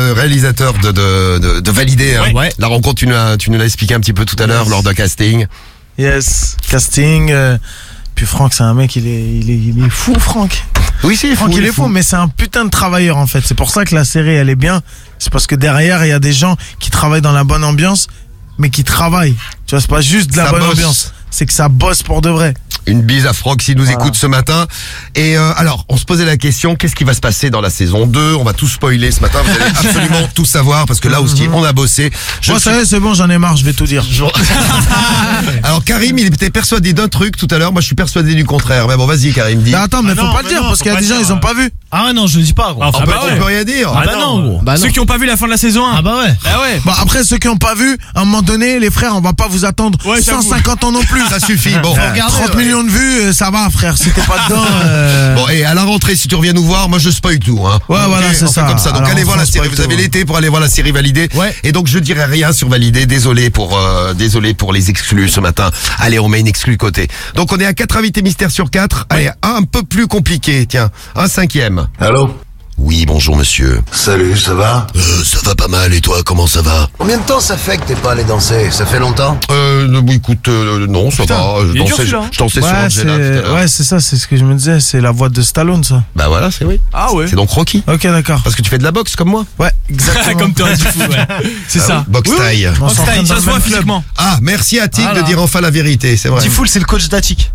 de Validé. Hein. Ouais. La rencontre, tu nous l'as expliqué un petit peu tout à l'heure lors d'un casting. Yes, casting. Puis Franck, c'est un mec, il est fou, Franck. Oui, c'est Franck, il est fou, mais c'est un putain de travailleur en fait. C'est pour ça que la série elle est bien. C'est parce que derrière il y a des gens qui travaillent dans la bonne ambiance, mais qui travaillent. Tu vois, c'est pas juste de la bonne ambiance, c'est que ça bosse pour de vrai. Une bise à Franck s'il nous écoute ce matin. Et alors, on se posait la question, qu'est-ce qui va se passer dans la saison 2? On va tout spoiler ce matin, vous allez absolument tout savoir, parce que là aussi, on a bossé. Moi, ça y est, c'est bon, j'en ai marre, je vais tout dire. Alors, Karim, il était persuadé d'un truc tout à l'heure, moi je suis persuadé du contraire. Mais bon, vas-y, Karim, dis. Mais attends, mais faut pas le dire, parce qu'il y a des gens, ils ont pas vu. Ah non, je le dis pas, gros. On peut rien dire. Ah bah non, gros. Ceux qui ont pas vu la fin de la saison 1. Ah bah ouais. Bah ouais. Bah après, ceux qui ont pas vu, à un moment donné, les frères, on va pas vous attendre 150 ans non plus. Ça suffit, bon. 30 millions millions de vues, ça va, frère. Si t'es pas dedans. Bon, et à la rentrée, si tu reviens nous voir, moi je spoil tout. Hein. Ouais, voilà, c'est on fait ça. comme ça. Donc Alors, allez voir la série. spoil Vous avez tout. l'été pour aller voir la série Validée. Ouais. Et donc je dirai rien sur Validée. Désolé pour les exclus ce matin. Allez, on met une exclue côté. Donc on est à 4 invités mystères sur 4. Allez, un peu plus compliqué. Tiens, un 5e. Allô? Oui, bonjour monsieur. Salut, ça va? Ça va pas mal. Et toi, comment ça va? Combien de temps ça fait que t'es pas allé danser? Ça fait longtemps? Écoute, non, ça va. Je dansais sur Angela tout à l'heure. Ouais, c'est ça, c'est ce que je me disais. C'est la voix de Stallone, ça. Bah voilà, c'est oui. Ah ouais. C'est donc Rocky. Ok, d'accord. Parce que tu fais de la boxe comme moi. Ouais, exactement. Comme toi, du coup, ouais. C'est ça. Boxe taille. On s'entraîne dans Ça le se voit même club. physiquement. Ah, merci Attic Voilà. de dire enfin la vérité, c'est vrai. Diffoul, c'est le coach d'Attic.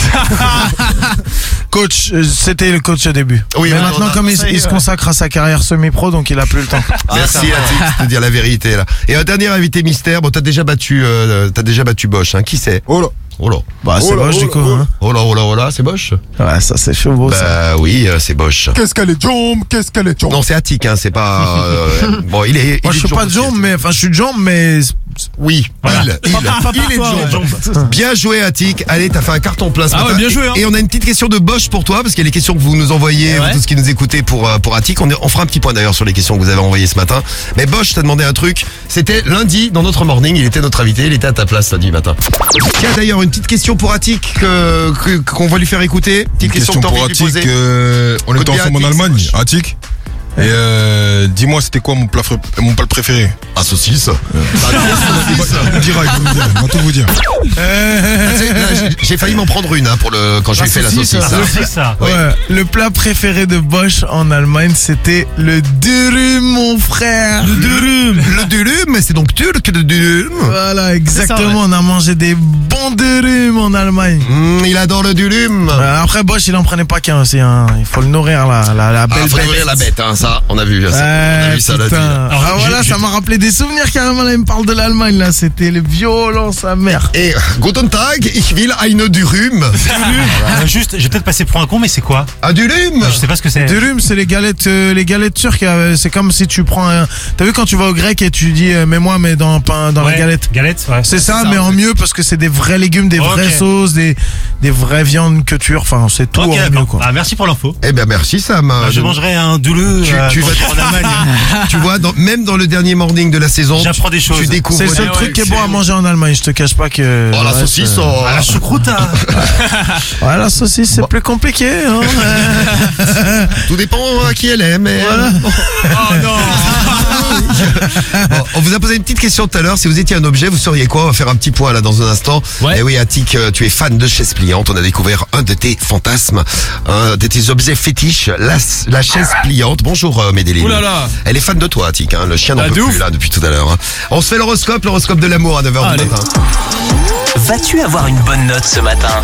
Coach, c'était le coach au début. Oui, mais on maintenant, a- comme il se consacre à sa carrière semi-pro, donc il a plus le temps. Merci Attic de dire la vérité là. Et un dernier invité mystère, bon t'as déjà battu Bosch, hein. Qui c'est? Oh là. Oh là. Bah, c'est Bosch, du coup. Hein. Oh là, c'est Bosch? Ouais, ça, c'est chaud, beau, ça. Bah oui, c'est Bosch. Qu'est-ce qu'elle est jombe? Non, c'est Attic, hein, c'est pas. Bon, il est. Moi, il je est suis pas de aussi, jambe, mais, enfin, je suis de jambe, mais. Oui, il est de jambe. Bien joué Attic. Allez, t'as fait un carton plein ce Ah matin. ouais, bien joué, hein. Et on a une petite question de Bosch pour toi, parce qu'il y a les questions que vous nous envoyez, Ouais. vous tous qui nous écoutez pour Attic. On fera un petit point d'ailleurs sur les questions que vous avez envoyées ce matin. Mais Bosch t'a demandé un truc. C'était lundi dans notre morning. Il était notre invité. Il était à ta place lundi matin. Tiens d'ailleurs une petite question pour Attic qu'on va lui faire écouter. Petite question que t'as pour envie de lui Attic. poser. On Écoute était bien, ensemble en Attic, Allemagne, c'est Bosch. Attic. Et dis-moi, c'était quoi mon plat préféré? Ah, saucisse. Direct, on va tout vous dire. J'ai failli m'en prendre une quand j'ai fait la saucisse. C'est ça. Oui. Ouais, le plat préféré de Bosch en Allemagne, c'était le dürüm, mon frère. Le dürüm, mais c'est donc turc le dürüm. Voilà, exactement. C'est ça, ouais. On a mangé des bons dürüm en Allemagne. Il adore le dürüm. Après, Bosch, il en prenait pas qu'un aussi. Hein. Il faut le nourrir, la belle faut bête. nourrir la bête, hein, ça, on a vu ça. On a vu ça putain. là. Ah voilà, ça m'a rappelé des souvenirs carrément. Là, il me parle de l'Allemagne, là. C'était le violon, sa mère. Et Guten Tag, ich will eine dürüm. Juste, je vais peut-être passer pour un con, mais c'est quoi? Un dürüm. Je sais pas ce que c'est. Dürüm, c'est les galettes turques. C'est comme si tu prends un. T'as vu quand tu vas au grec et tu dis mets-moi mais dans la galette. Galette, ouais. C'est ça, mais en mieux parce que c'est des vrais légumes, des vraies sauces, des vraies viandes que tu. Enfin, c'est tout en mieux, quoi. Ah, merci pour l'info. Eh ben merci Sam. Je mangerai un douleux tu vas en Allemagne. Tu vois, même dans le dernier morning de la saison, J'apprends des choses. tu découvres. C'est le seul truc qui est bon à manger en Allemagne. Je te cache pas que. Oh, la saucisse. La choucroute. Ouais, la saucisse, c'est plus compliqué. Hein. Tout dépend à qui elle est, mais. Voilà. Oh non. Bon, on vous a posé une petite question tout à l'heure. Si vous étiez un objet, vous seriez quoi? On va faire un petit point là dans un instant. Ouais. Et oui, Attic, tu es fan de chaises pliantes. On a découvert un de tes fantasmes, un de tes objets fétiches, la chaise pliante. Bonjour Médéline. Ouh là là. Elle est fan de toi, Attic. Hein. Le chien n'en Ah, peut de plus ouf. là depuis tout à l'heure. Hein. On se fait l'horoscope de l'amour à 9h Allez. du matin. Vas-tu avoir une bonne note ce matin?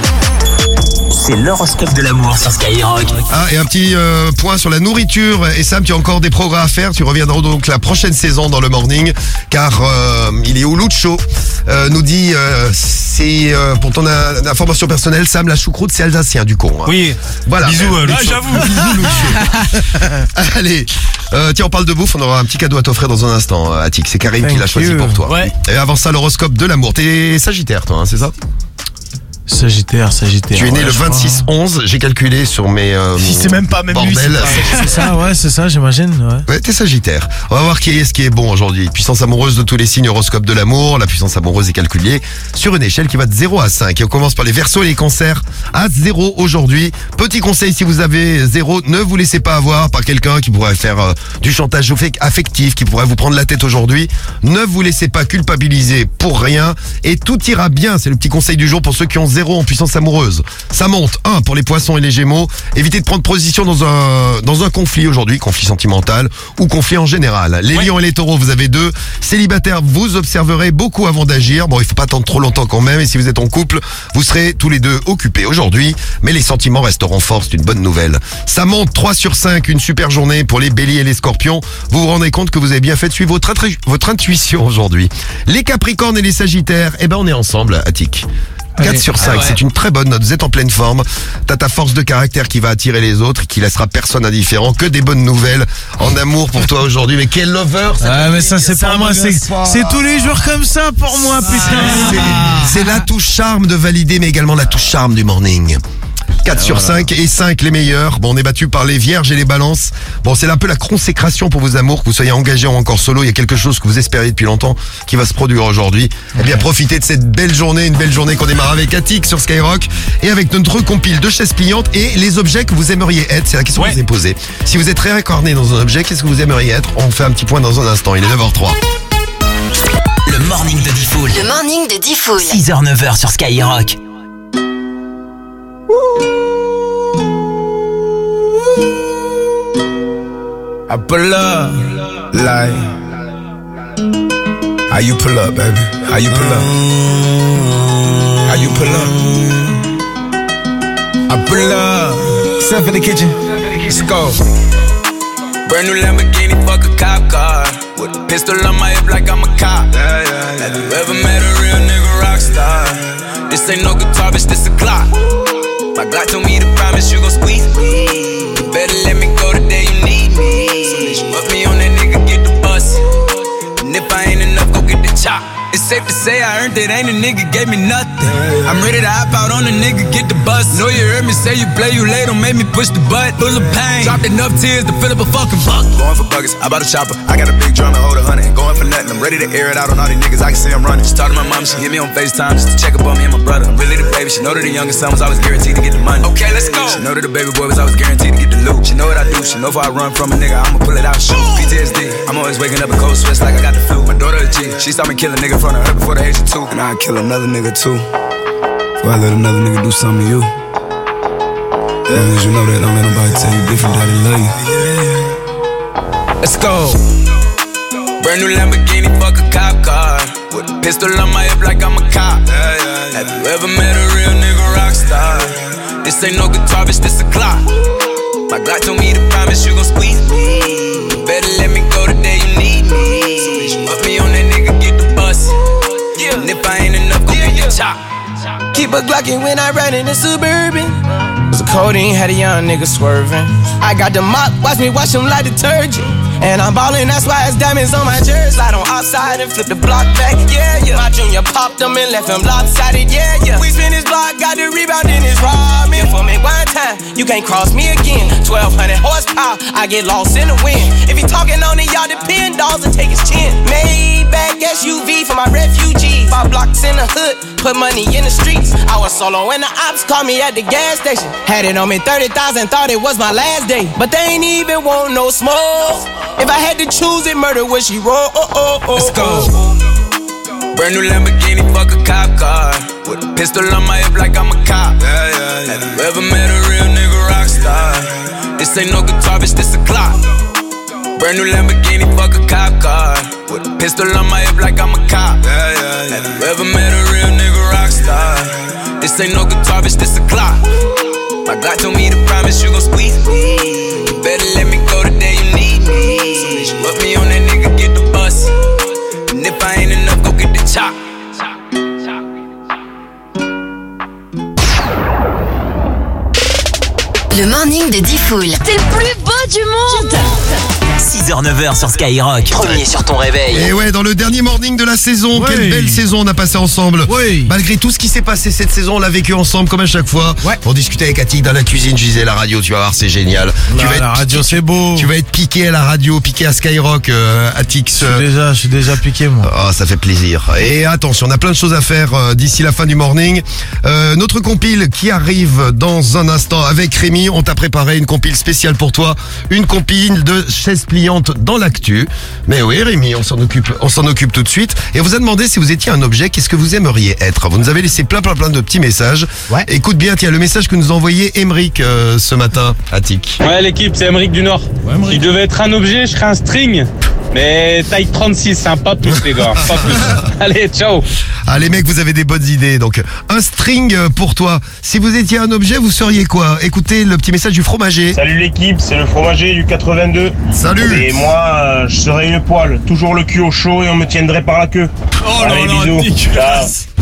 C'est l'horoscope de l'amour sur Skyrock. Ah, et un petit point sur la nourriture. Et Sam, tu as encore des progrès à faire. Tu reviendras donc la prochaine saison dans le morning, car il est au Lucho. Nous dit, c'est pour ton information personnelle, Sam, la choucroute, c'est alsacien du con. Hein. Oui. Voilà. Bisous, Lucho. j'avoue. Bisous, Lucho. Allez, tiens, on parle de bouffe. On aura un petit cadeau à t'offrir dans un instant, Attic. C'est Karim qui l'a choisi pour toi. Ouais. Et avant ça, l'horoscope de l'amour. T'es Sagittaire, toi, hein, c'est ça? Sagittaire. Tu es né ouais, le je crois. 26-11, j'ai calculé sur mes... Il sait même pas, même lui. bordel. C'est ça, ouais, c'est ça, j'imagine. Ouais. Ouais, t'es Sagittaire. On va voir qui est bon aujourd'hui. Puissance amoureuse de tous les signes, horoscope de l'amour. La puissance amoureuse est calculée sur une échelle qui va de 0 à 5. Et on commence par les Verseaux et les Cancers à 0 aujourd'hui. Petit conseil, si vous avez 0, ne vous laissez pas avoir par quelqu'un qui pourrait faire du chantage affectif, qui pourrait vous prendre la tête aujourd'hui. Ne vous laissez pas culpabiliser pour rien et tout ira bien. C'est le petit conseil du jour pour ceux qui ont 0 en puissance amoureuse. Ça monte. 1 pour les Poissons et les Gémeaux. Évitez de prendre position dans un conflit aujourd'hui, conflit sentimental ou conflit en général. Les Lions et les Taureaux, vous avez 2. Célibataires, vous observerez beaucoup avant d'agir. Bon, il faut pas attendre trop longtemps quand même. Et si vous êtes en couple, vous serez tous les deux occupés aujourd'hui. Mais les sentiments resteront forts, c'est une bonne nouvelle. Ça monte 3 sur 5, une super journée pour les Béliers et les Scorpions. Vous vous rendez compte que vous avez bien fait de suivre votre intuition aujourd'hui. Les Capricornes et les Sagittaires, eh ben on est ensemble, Attic. 4 sur 5, c'est une très bonne note, vous êtes en pleine forme. T'as ta force de caractère qui va attirer les autres et qui laissera personne indifférent. Que des bonnes nouvelles en amour pour toi aujourd'hui. Mais quel lover mais ça c'est pas moi, c'est tous les jours comme ça pour moi, putain. C'est la touche charme de valider, mais également la touche charme du morning. 4 sur 5 et 5 les meilleurs. Bon, on est battu par les vierges et les balances. Bon, c'est un peu la consécration pour vos amours, que vous soyez engagés ou encore solo. Il y a quelque chose que vous espériez depuis longtemps qui va se produire aujourd'hui. Eh bien, profitez de cette belle journée, une belle journée qu'on démarre avec Attic sur Skyrock et avec notre compile de chaises pliantes et les objets que vous aimeriez être. C'est la question que je vous ai posée. Si vous êtes réincarné dans un objet, qu'est-ce que vous aimeriez être? On fait un petit point dans un instant. Il est 9h03. Le morning de Diffoul. Le morning de Diffoul. 6h-9h sur Skyrock. I pull up, like, how you pull up, baby? How you pull up? How you pull up? I pull up, step in the kitchen, let's go. Brand new Lamborghini, fuck a cop car. With a pistol on my hip like I'm a cop. Have you ever met a real nigga rock star? This ain't no guitar, bitch, this a clock. My God told me to promise you gon' squeeze me. Better let me go the day you need me. So bitch, put me on that nigga, get the bus. And if I ain't enough, go get the chop. It's safe to say I earned it, ain't a nigga gave me nothing. I'm ready to hop out on a nigga, get the bus. Know you heard me say you play, you late, don't make me push the butt. Full of pain, dropped enough tears to fill up a fucking buck. Going for buggers, I bought a chopper. I got a big drum to hold 100. Going for nothing, I'm ready to air it out on all these niggas. I can see I'm running. She talked to my mom, she hit me on FaceTime just to check up on me and my brother. I'm really the baby, she know that the youngest son was always guaranteed to get the money. Okay, let's go. She know that the baby boy was always guaranteed to get the loot. She know what I do, she know if I run from a nigga, I'ma pull it out, shoot. PTSD, I'm always waking up in cold sweats like I got the flu. My daughter a G, she saw me kill a nigga in front of her before the age of 2. And I'd kill another nigga too, before I let another nigga do something to you. As long as you know that, don't let nobody tell you different, that they love you. Let's go. Brand new Lamborghini, fuck a cop car. With a pistol on my hip like I'm a cop. Have you ever met a real nigga rock star? This ain't no guitar, bitch, this a clock. My God told me to promise you gon' squeeze me. Better let me go the day you need me. So bitch, put me on that nigga, get the bus. And if I ain't enough, go get the chop. Keep a Glockin' when I ride in the Suburban. Was a codeine, had a young nigga swerving. I got the mop, watch me wash him like detergent. And I'm ballin', that's why it's diamonds on my jersey. Slide on outside and flip the block back, yeah, yeah. My junior popped him and left him lopsided, yeah, yeah. We spin his block, got the rebound in his ramen. For me one time, you can't cross me again. 1200 horsepower, I get lost in the wind. If he talking on it, y'all depend, dolls and take his chin. Maybach SUV for my refugees. 5 blocks in the hood, put money in the streets. I was solo when the ops called me at the gas station. Had it on me 30,000, thought it was my last day. But they ain't even want no smoke. If I had to choose it, murder would she roll? Let's go. Brand new Lamborghini, fuck a cop car. With a pistol on my hip like I'm a cop. Have you ever met a real nigga rock star? This ain't no guitar, bitch, this a clock. Brand new Lamborghini, fuck a cop car. With a pistol on my hip like I'm a cop. Have you ever met a real nigga rock star? This ain't no guitar, bitch, this a clock. My God told me to promise you gon' squeeze me. Better let me go the day you need me. So bitch, put me on that nigga, get the bus. And if I ain't enough, go get the chop. Le morning de Diffoul. C'est le plus beau du monde. 6h-9h sur Skyrock. Premier sur ton réveil. Et ouais, dans le dernier morning de la saison, Oui. quelle belle saison on a passé ensemble. Oui. Malgré tout ce qui s'est passé cette saison, on l'a vécu ensemble comme à chaque fois. Ouais. On discutait avec Attic dans la cuisine, je disais la radio, tu vas voir, c'est génial. Tu vas La radio, c'est beau. Tu vas être piqué à la radio, piqué à Skyrock, Attic. Je suis déjà piqué, moi. Oh, ça fait plaisir. Et attention, on a plein de choses à faire d'ici la fin du morning. Notre compile qui arrive dans un instant avec Rémi. On t'a préparé une compile spéciale pour toi. Une compile de chaises pliantes dans l'actu. Mais oui, Rémi, on s'en occupe tout de suite. Et on vous a demandé si vous étiez un objet, qu'est-ce que vous aimeriez être. Vous nous avez laissé plein de petits messages. Ouais. Écoute bien, tiens, le message que nous a envoyé Emeric ce matin, Attic. Ouais, l'équipe, c'est Emeric du Nord. Si je devais être un objet, je serais un string. Mais taille 36, hein, pas plus les gars, pas plus. Allez, ciao. Ah les mecs, vous avez des bonnes idées. Donc un string pour toi. Si vous étiez un objet, vous seriez quoi? Écoutez le petit message du fromager. Salut l'équipe, c'est le fromager du 82. Salut. Et moi, je serais une poêle, toujours le cul au chaud et on me tiendrait par la queue. Oh allez, là là, bisous. dégueulasse.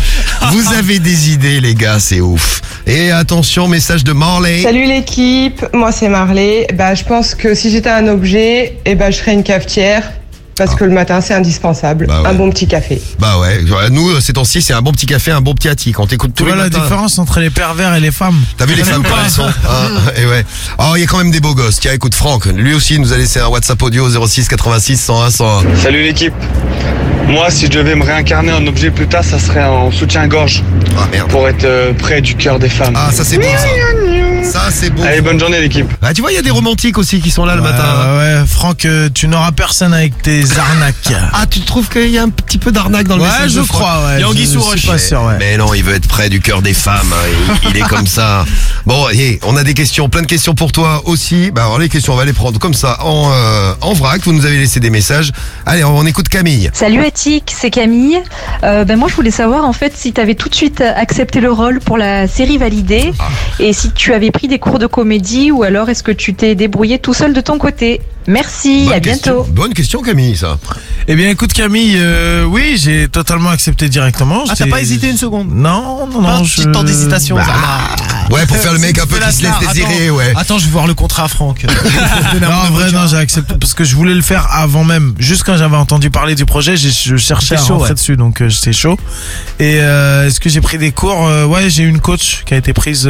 Vous avez des idées, les gars, c'est ouf. Et attention, message de Marley. Salut l'équipe, moi c'est Marley. Je pense que si j'étais un objet, je serais une cafetière. Parce que le matin, c'est indispensable. Bah ouais. Un bon petit café. Bah ouais, nous, ces temps-ci, c'est un bon petit café, un bon petit attic. On t'écoute tous les matins. Tu vois la différence entre les pervers et les femmes. T'as vu les femmes comme elles sont, et ouais. Oh, il y a quand même des beaux gosses. Tiens, écoute, Franck, lui aussi, il nous a laissé un WhatsApp audio 06 86 101 101. Salut l'équipe. Moi, si je devais me réincarner en objet plus tard, ça serait en soutien-gorge. Ah merde. Pour être près du cœur des femmes. Ah, ça c'est beau ça. Ça c'est beau. Allez, bonne journée l'équipe. Ah, tu vois, il y a des romantiques aussi qui sont là le matin. Ouais, Franck, tu n'auras personne avec tes arnaques. Ah, tu trouves qu'il y a un petit peu d'arnaque dans le message? Ouais, je crois, ouais. Il y a Anguille sous roche. Pas sûr, ouais. Mais non, il veut être près du cœur des femmes. Il est comme ça. Bon, on a des questions, plein de questions pour toi aussi. Alors les questions, on va les prendre comme ça en vrac. Vous nous avez laissé des messages. Allez, on écoute Camille. Salut Attic, c'est Camille. Moi, je voulais savoir en fait si tu avais tout de suite accepté le rôle pour la série Validée et si tu avais pris des cours de comédie ou alors est-ce que tu t'es débrouillé tout seul de ton côté. Merci, à bientôt. Bonne question Camille, ça. Eh bien écoute Camille, oui, j'ai totalement accepté directement. Ah, t'as pas hésité une seconde? Non. Pas un petit temps d'hésitation. Ouais, pour faire le mec un peu qui se laisse désirer, ouais. Attends, je vais voir le contrat, Franck. Non, en vrai, non, j'ai accepté parce que je voulais le faire avant même. Juste quand j'avais entendu parler du projet, je cherchais à rentrer dessus, donc j'étais chaud. Et est-ce que j'ai pris des cours? Ouais, j'ai eu une coach qui a été prise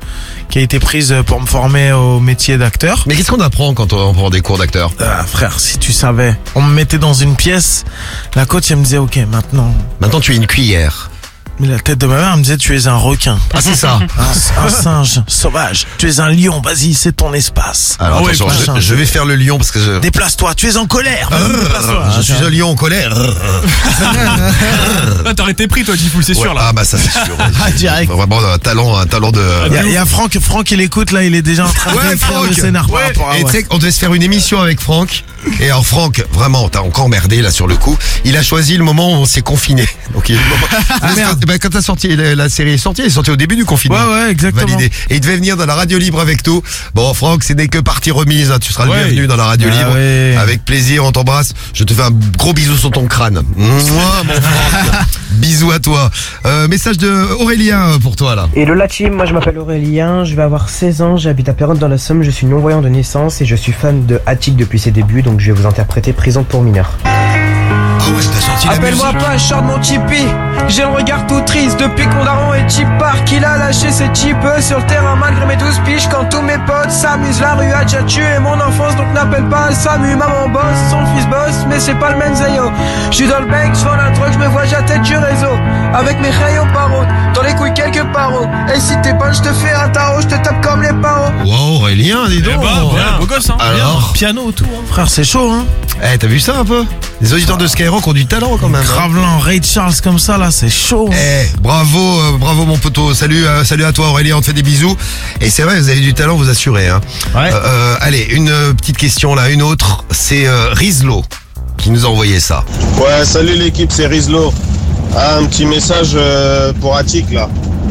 pour me former au métier d'acteur. Mais qu'est-ce qu'on apprend quand on prend des cours d'acteur? Frère, si tu savais, on me mettait dans une pièce, la coach elle me disait ok, maintenant tu es une cuillère. Mais la tête de ma mère me disait tu es un requin. Ah, c'est ça. Un singe sauvage. Tu es un lion, vas-y, c'est ton espace. Alors attention, je vais faire le lion parce que Déplace-toi, tu es en colère. Je suis un lion en colère. T'aurais été pris toi, Diffoul, c'est sûr là. Ah bah ça c'est sûr. Direct. Vraiment un talent de. Il y a Franck, il écoute là, il est déjà en train de faire le scénar par rapport à. Et tu sais qu'on devait se faire une émission avec Franck. Et alors Franck, vraiment, t'as encore merdé là sur le coup. Il a choisi le moment où on s'est confiné. Donc quand t'as sorti la série est sortie, elle est sortie au début du confinement. Ouais, exactement. Validé. Et il devait venir dans la radio libre avec nous. Bon Franck, ce n'est que partie remise. Hein. Tu seras le bienvenu dans la radio libre. Ouais. Avec plaisir, on t'embrasse. Je te fais un gros bisou sur ton crâne. Mouah, mon Franck. Bisous à toi. Message de Aurélien pour toi là. Et la team, moi je m'appelle Aurélien, je vais avoir 16 ans, j'habite à Péronne dans la Somme, je suis non-voyant de naissance et je suis fan de Attic depuis ses débuts, donc je vais vous interpréter Prison pour mineurs. Ah ouais, t'as sorti la musique. Appelle-moi pas, je sors de mon Tipeee. J'ai le regard tout triste depuis qu'on daron est cheap park. Il a lâché ses types sur le terrain malgré mes 12 piges. Quand tous mes potes s'amusent, la rue a déjà tué mon enfance. Donc n'appelle pas Samu, maman boss, son fils boss, mais c'est pas le même Zayo. Je suis dans le bec, je vends la drogue, je me vois la tête du réseau. Avec mes rayons paro, dans les couilles quelques paros. Et si t'es bonne, je te fais un tarot, je te tape comme les paros. Wow, Aurélien, dis donc. Beau gosse, hein. Alors, piano tout, hein. Frère, c'est chaud, hein. t'as vu ça un peu? Les auditeurs de Skyrock ont du talent quand même. Gravelin, Ray Charles comme ça là, c'est chaud. Bravo mon poteau. Salut à toi Aurélien, on te fait des bisous. Et c'est vrai, vous avez du talent, vous assurez. Hein. Ouais. Allez, une petite question là, une autre. C'est Rizlo qui nous a envoyé ça. Ouais, salut l'équipe, c'est Rizlo. Un petit message pour Attic là.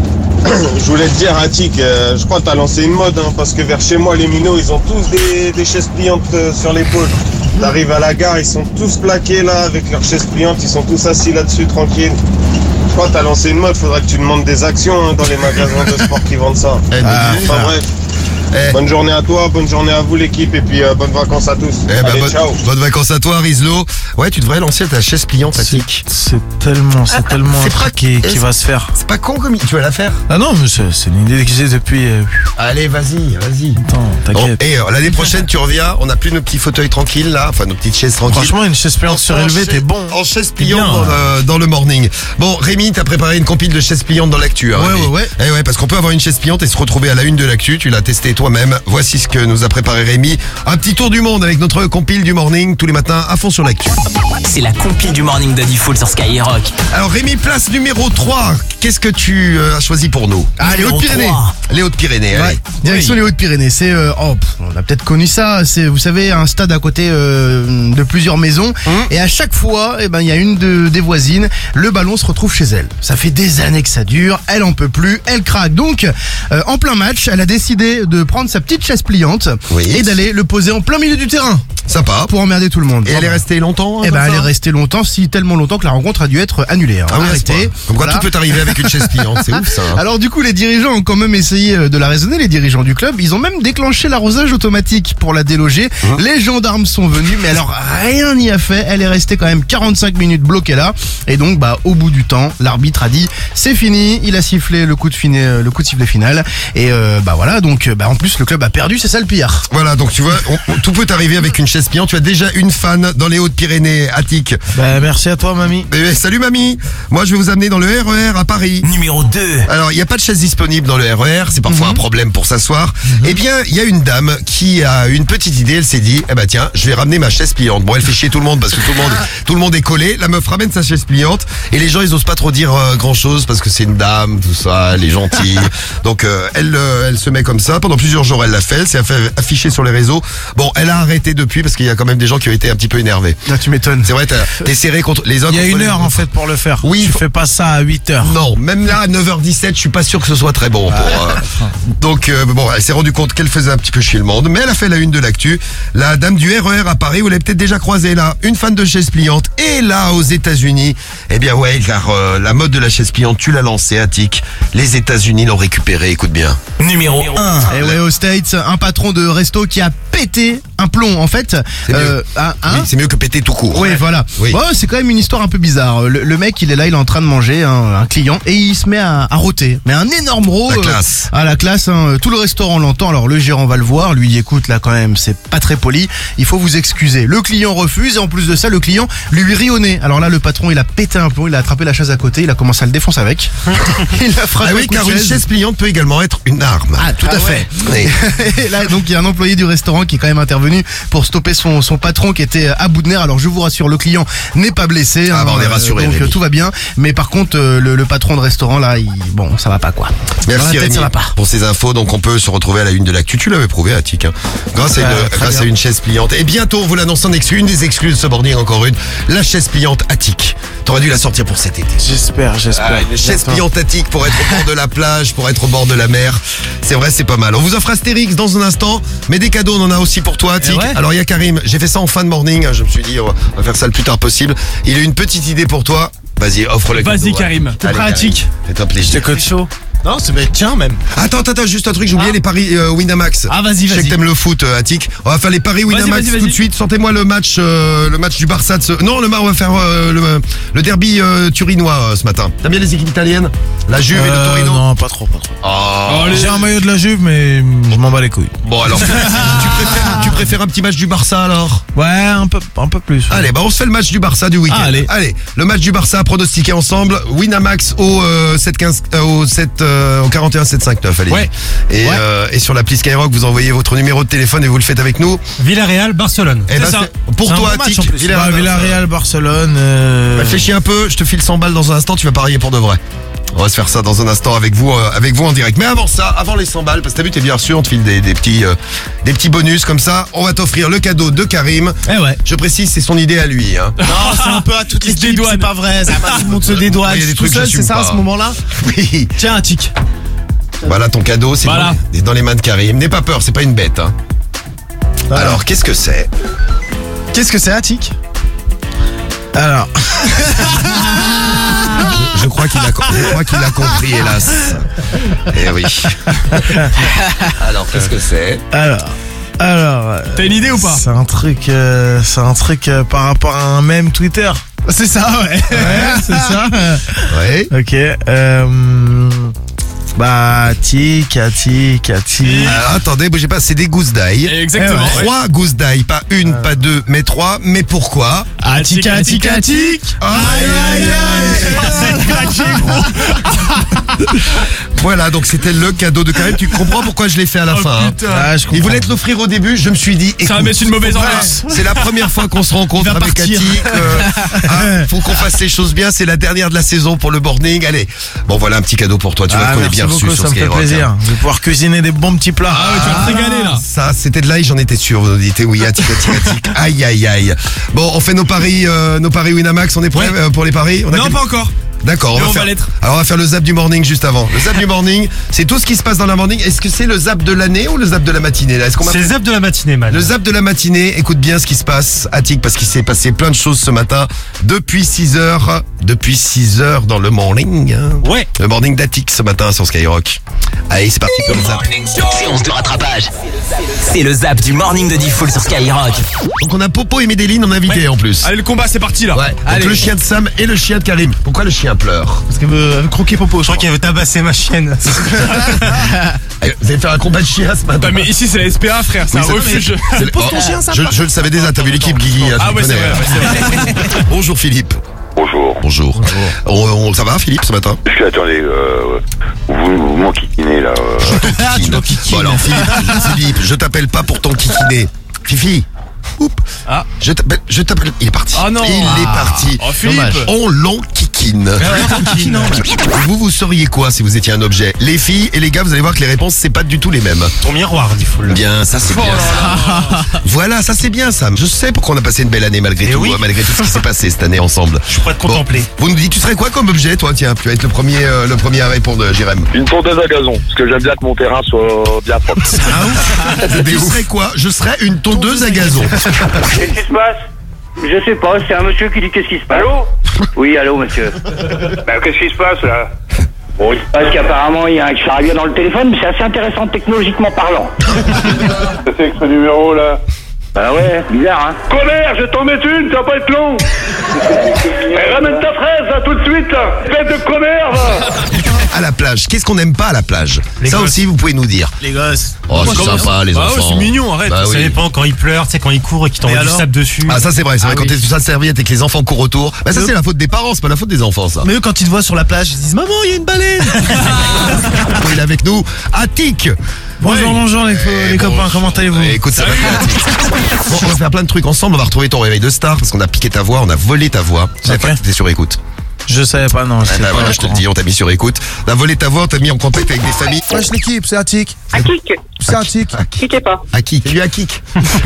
Je voulais te dire Attic, je crois que t'as lancé une mode parce que vers chez moi les minots ils ont tous des chaises pliantes sur l'épaule. T'arrives à la gare, ils sont tous plaqués là avec leurs chaises pliantes, ils sont tous assis là-dessus tranquilles. Je crois que t'as lancé une mode, faudrait que tu demandes des actions dans les magasins de sport qui vendent ça. Enfin bref. Bonne journée à toi, bonne journée à vous l'équipe et puis bonnes vacances à tous. Allez, ciao. Bonnes vacances à toi Rizlo. Ouais, tu devrais lancer ta chaise pliante Attic. C'est tellement un truc qui va se faire. C'est pas con comme tu vas la faire. Ah non, mais c'est une idée que j'ai depuis. Allez, vas-y. Attends, t'inquiète. Et l'année prochaine tu reviens, on n'a plus nos petits fauteuils tranquilles là, enfin nos petites chaises tranquilles. Franchement, une chaise pliante surélevée, t'es bon. En chaise pliante dans le morning. Bon, Rémi, t'as préparé une compile de chaises pliantes dans l'actu. Hein, ouais. Ouais, parce qu'on peut avoir une chaise pliante et se retrouver à la une de l'actu. Tu l'as testé toi-même. Voici ce que nous a préparé Rémi. Un petit tour du monde avec notre compile du morning tous les matins à fond sur l'actu. C'est la compile du morning de Diffoul sur Skyrock. Alors Rémi, place numéro 3. Qu'est-ce que tu as choisi pour nous? Les Hautes-Pyrénées. Les Hautes-Pyrénées, allez. Direction les Hautes-Pyrénées. C'est, on a peut-être connu ça. C'est, vous savez, un stade à côté de plusieurs maisons. Et à chaque fois, il y a une des voisines. Le ballon se retrouve chez elle. Ça fait des années que ça dure. Elle en peut plus. Elle craque. Donc, en plein match, elle a décidé de prendre sa petite chaise pliante et d'aller le poser en plein milieu du terrain. Sympa. Pour emmerder tout le monde. Et elle est restée longtemps? Eh ben, elle est restée longtemps, si tellement longtemps que la rencontre a dû être annulée. Hein. Ah oui, Arrêtée. Comme quoi Voilà. tout peut arriver avec une chaise pliante, c'est ouf ça. Hein. Alors du coup, les dirigeants ont quand même essayé de la raisonner, les dirigeants du club. Ils ont même déclenché l'arrosage automatique pour la déloger. Les gendarmes sont venus, mais alors rien n'y a fait. Elle est restée quand même 45 minutes bloquée là. Et donc, au bout du temps, l'arbitre a dit c'est fini. Il a sifflé le coup de sifflet final. Et voilà, donc en plus le club a perdu, c'est ça le pire. Voilà, donc tu vois, tout peut arriver avec une chaise pliante. Tu as déjà une fan dans les Hautes-Pyrénées, Attic. Merci à toi, mamie. Salut mamie. Moi, je vais vous amener dans le RER à Paris. Numéro 2. Alors, il n'y a pas de chaise disponible dans le RER, c'est parfois un problème pour s'asseoir. Eh bien, il y a une dame qui a une petite idée, elle s'est dit, tiens, je vais ramener ma chaise pliante. Bon, elle fait chier tout le monde parce que tout le monde est collé. La meuf ramène sa chaise pliante et les gens, ils osent pas trop dire grand chose parce que c'est une dame, tout ça, elle est gentille. Donc, elle se met comme ça. Pendant plusieurs jours, elle l'a fait, elle s'est affichée sur les réseaux. Bon, elle a arrêté depuis parce qu'il y a quand même des gens qui ont été un petit peu énervés. Là, tu m'étonnes. C'est vrai, t'es serré contre les autres. Il y a une heure en fait pour le faire. Oui. Tu fais pas ça à 8h. Non, même là à 9h17, je suis pas sûr que ce soit très bon. Donc elle s'est rendue compte qu'elle faisait un petit peu chier le monde, mais elle a fait la une de l'actu. La dame du RER à Paris, vous l'avez peut-être déjà croisée là, une fan de chaise pliante. Et là aux États-Unis, car la mode de la chaise pliante, tu l'as lancée, Attic. Les États-Unis l'ont récupérée, écoute bien. Numéro 1. Et ouais, aux States, un patron de resto qui a pété un plomb en fait. C'est mieux. Oui, c'est mieux que péter tout court. Oui, voilà. Oui. C'est quand même une histoire un peu bizarre. Le mec, il est là, il est en train de manger un client et il se met à rôter. Mais un énorme rot. La classe. À la classe, hein. Tout le restaurant l'entend. Alors le gérant va le voir, lui écoute là quand même, c'est pas très poli. Il faut vous excuser. Le client refuse et en plus de ça, le client lui rit au nez. Alors là, le patron, il a pété un plomb, il a attrapé la chaise à côté, il a commencé à le défoncer avec. Il a frappé. Ah oui, car une chaise pliante peut également être une arme. Ah, tout à fait. Oui. Et là, donc, il y a un employé du restaurant qui est quand même intervenu pour stopper son patron qui était à bout de nerfs. Alors, je vous rassure, le client n'est pas blessé. Ah, on est rassuré. Donc, tout va bien. Mais par contre, le patron de restaurant, là, ça va pas, quoi. Merci, Dans la tête, Rémi, ça va pas. pour ces infos. Donc, on peut se retrouver à la une de l'actu. Tu l'avais prouvé, Attic, hein. Grâce à une chaise pliante. Et bientôt, on vous l'annonce en exclu. Une des exclus de ce morning, encore une. La chaise pliante Attic. T'aurais dû la sortir pour cet été. J'espère. Une chaise pliante Attic pour être au bord de la plage, pour être au bord de la mer. C'est vrai, c'est pas mal. On vous offre Astérix dans un instant, mais des cadeaux, on en a aussi pour toi, Attic. Ouais. Alors, il y a Karim. J'ai fait ça en fin de morning. Je me suis dit, on va faire ça le plus tard possible. Il a une petite idée pour toi. Vas-y, offre le cadeau. Vas-y, Karim. T'es prêt, Attic? Fais-toi plaisir. C'est chaud. Non, c'est tiens même. Attends, juste un truc, j'ai oublié les paris Winamax. Ah, vas-y. Je sais que t'aimes le foot, Attic. On va faire les paris Winamax vas-y. tout de suite. Sortez-moi le match du Barça Non, on va faire le derby turinois ce matin. T'aimes bien les équipes italiennes? La Juve et le Torino? Non, pas trop. Oh, J'ai un maillot de la Juve, mais je m'en bats les couilles. Bon, alors, tu préfères un petit match du Barça alors? Ouais, un peu plus. Allez, on se fait le match du Barça du week-end. Ah, allez. Le match du Barça pronostiqué ensemble. Winamax au 41 759. Allez. Ouais. Et sur l'appli Skyrock, vous envoyez votre numéro de téléphone et vous le faites avec nous. Villarreal, Barcelone. Et C'est ça. Pour C'est un toi, bon match, Attic, en plus. Villarreal, Barcelone. Réfléchis un peu, je te file 100 balles dans un instant, tu vas parier pour de vrai. On va se faire ça dans un instant avec vous en direct. Mais avant ça, avant les 100 balles, parce que t'as vu, t'es bien reçu, on te file des petits bonus comme ça. On va t'offrir le cadeau de Karim. Eh ouais. Je précise, c'est son idée à lui. Hein. Non, c'est un peu à toute l'équipe, c'est pas vrai. Tout le monde se dédouane. Il y a des Tout trucs que seul, j'assume c'est ça à pas. ce moment-là? Oui. Tiens, Attic. Voilà ton cadeau, c'est Voilà. dans les mains de Karim. N'aie pas peur, c'est pas une bête. Hein. Alors, qu'est-ce que c'est? Qu'est-ce que c'est, Attic? Alors, Je crois qu'il a compris, hélas. Eh oui. Alors, qu'est-ce que c'est? alors. T'as une idée ou pas? C'est un truc par rapport à un mème Twitter. C'est ça, ouais. Ouais, c'est ça. Ouais. Ok. Attic. Alors, attendez, bougez pas, c'est des gousses d'ail. Exactement. 3 gousses d'ail, pas une, pas deux, mais 3. Mais pourquoi? Attic. Aïe, aïe, aïe. Voilà, donc c'était le cadeau de Karim. Tu comprends pourquoi je l'ai fait à la fin. Hein. Ah, je comprends. Il voulait te l'offrir au début, je me suis dit, écoute, Ça va mettre une mauvaise ambiance. c'est la première fois qu'on se rencontre Il va avec partir. Attic. Faut qu'on fasse les choses bien, c'est la dernière de la saison pour le morning. Allez, bon voilà un petit cadeau pour toi, tu vois qu'on est merci bien reçu beaucoup, sur ça me fait Skyrock. plaisir. Hein. Je vais pouvoir cuisiner des bons petits plats. Ah ouais, tu vas te régaler là. Ça, c'était de l'ail, j'en étais sûr. Vous dites oui, Attic. Aïe, aïe, aïe. Bon, on fait nos paris Winamax. On est prêts pour les paris? Non, pas encore. D'accord, Mais on va l'être. Alors on va faire le zap du morning juste avant. Le zap du morning, c'est tout ce qui se passe dans la morning. Est-ce que c'est le zap de l'année ou le zap de la matinée là? C'est le zap de la matinée, man. Le zap de la matinée, écoute bien ce qui se passe, Attic, parce qu'il s'est passé plein de choses ce matin. Depuis 6h dans le morning. Ouais. Le morning d'Attic ce matin sur Skyrock. Allez, c'est parti pour le zap. Séance de rattrapage. C'est le zap du morning de Diffoul sur Skyrock. Donc on a Popo et Medellin en invité en plus. Allez, le combat, c'est parti là. Ouais. Donc Allez. le chien de Sam et le chien de Karim. Pourquoi le chien pleure? Parce qu'elle veut croquer Popo. Je crois qu'elle veut tabasser ma chienne. Vous allez faire un combat de chien ce matin. Bah, mais ici, c'est la SPA, frère, c'est Oui, un ça- refuge. c'est le- Pose ton oh, chien, ça. je le savais déjà, t'as vu l'équipe, Guigui. Hein, Ah tu ouais, connais, c'est vrai, hein. ouais, c'est vrai. Bonjour Philippe. Bonjour. Bonjour. Ça va Philippe ce matin? Attendez, vous m'enquiquinez là. Bon alors Philippe, je t'appelle pas pour ton kikiné. Fifi. Oups. Ah. Je t'appelle. Il est parti. Oh non. Il est parti. Oh, Philippe. Dommage. On l'enquiquine. Vous seriez quoi si vous étiez un objet? Les filles et les gars, vous allez voir que les réponses c'est pas du tout les mêmes. Ton miroir, Diffoul. Bien, ça c'est bien ça. Voilà, ça c'est bien Sam. Je sais pourquoi on a passé une belle année malgré tout, oui. malgré tout ce qui s'est passé cette année ensemble. Je suis prêt à te contempler. Vous nous dites, tu serais quoi comme objet toi? Tiens, tu vas être le premier à répondre, Jérém. Une tondeuse à gazon, parce que j'aime bien que mon terrain soit bien propre. Tu serais quoi? Je serais une tondeuse à gazon. Qu'est-ce qui se passe? Je sais pas, c'est un monsieur qui dit qu'est-ce qui se passe. Allô? Oui, allô monsieur. Bah, qu'est-ce qui se passe là? Bon, parce qu'apparemment il y a un charabia dans le téléphone, mais c'est assez intéressant technologiquement parlant. C'est que ce numéro là? Bah ouais, bizarre hein. Commère, je t'en mets une, ça va pas être long. Eh, ramène ta fraise là tout de suite là. Fête de commère là. À la plage, qu'est-ce qu'on n'aime pas à la plage? Ça gosses. aussi vous pouvez nous dire. Les gosses. Oh, c'est sympa les Bah enfants. ouais, c'est mignon, arrête. Bah Ça oui. dépend quand il pleure, tu sais, quand il court et qu'il t'envoie du alors sable dessus. Ah ça c'est vrai, quand oui. t'es sur sa serviette et que les enfants courent autour. Bah ça c'est la faute des parents, c'est pas la faute des enfants ça. Mais eux, quand ils te voient sur la plage, ils se disent maman, il y a une baleine. Il est avec nous, Attic. Bonjour les copains, comment allez-vous? Écoute, ça va bien, Attic. Bon, on va faire plein de trucs ensemble, on va retrouver ton réveil de star parce qu'on a piqué ta voix, on a volé ta voix. Je savais pas que t'étais sur écoute. Je savais pas, non. Ah bah voilà, je te le dis, on t'a mis sur écoute. On a volé ta voix, on t'a mis en contact avec des familles. Wesh l'équipe, c'est Attic. Akik, C'est Attic. quittez pas. Akik. Salut Akik.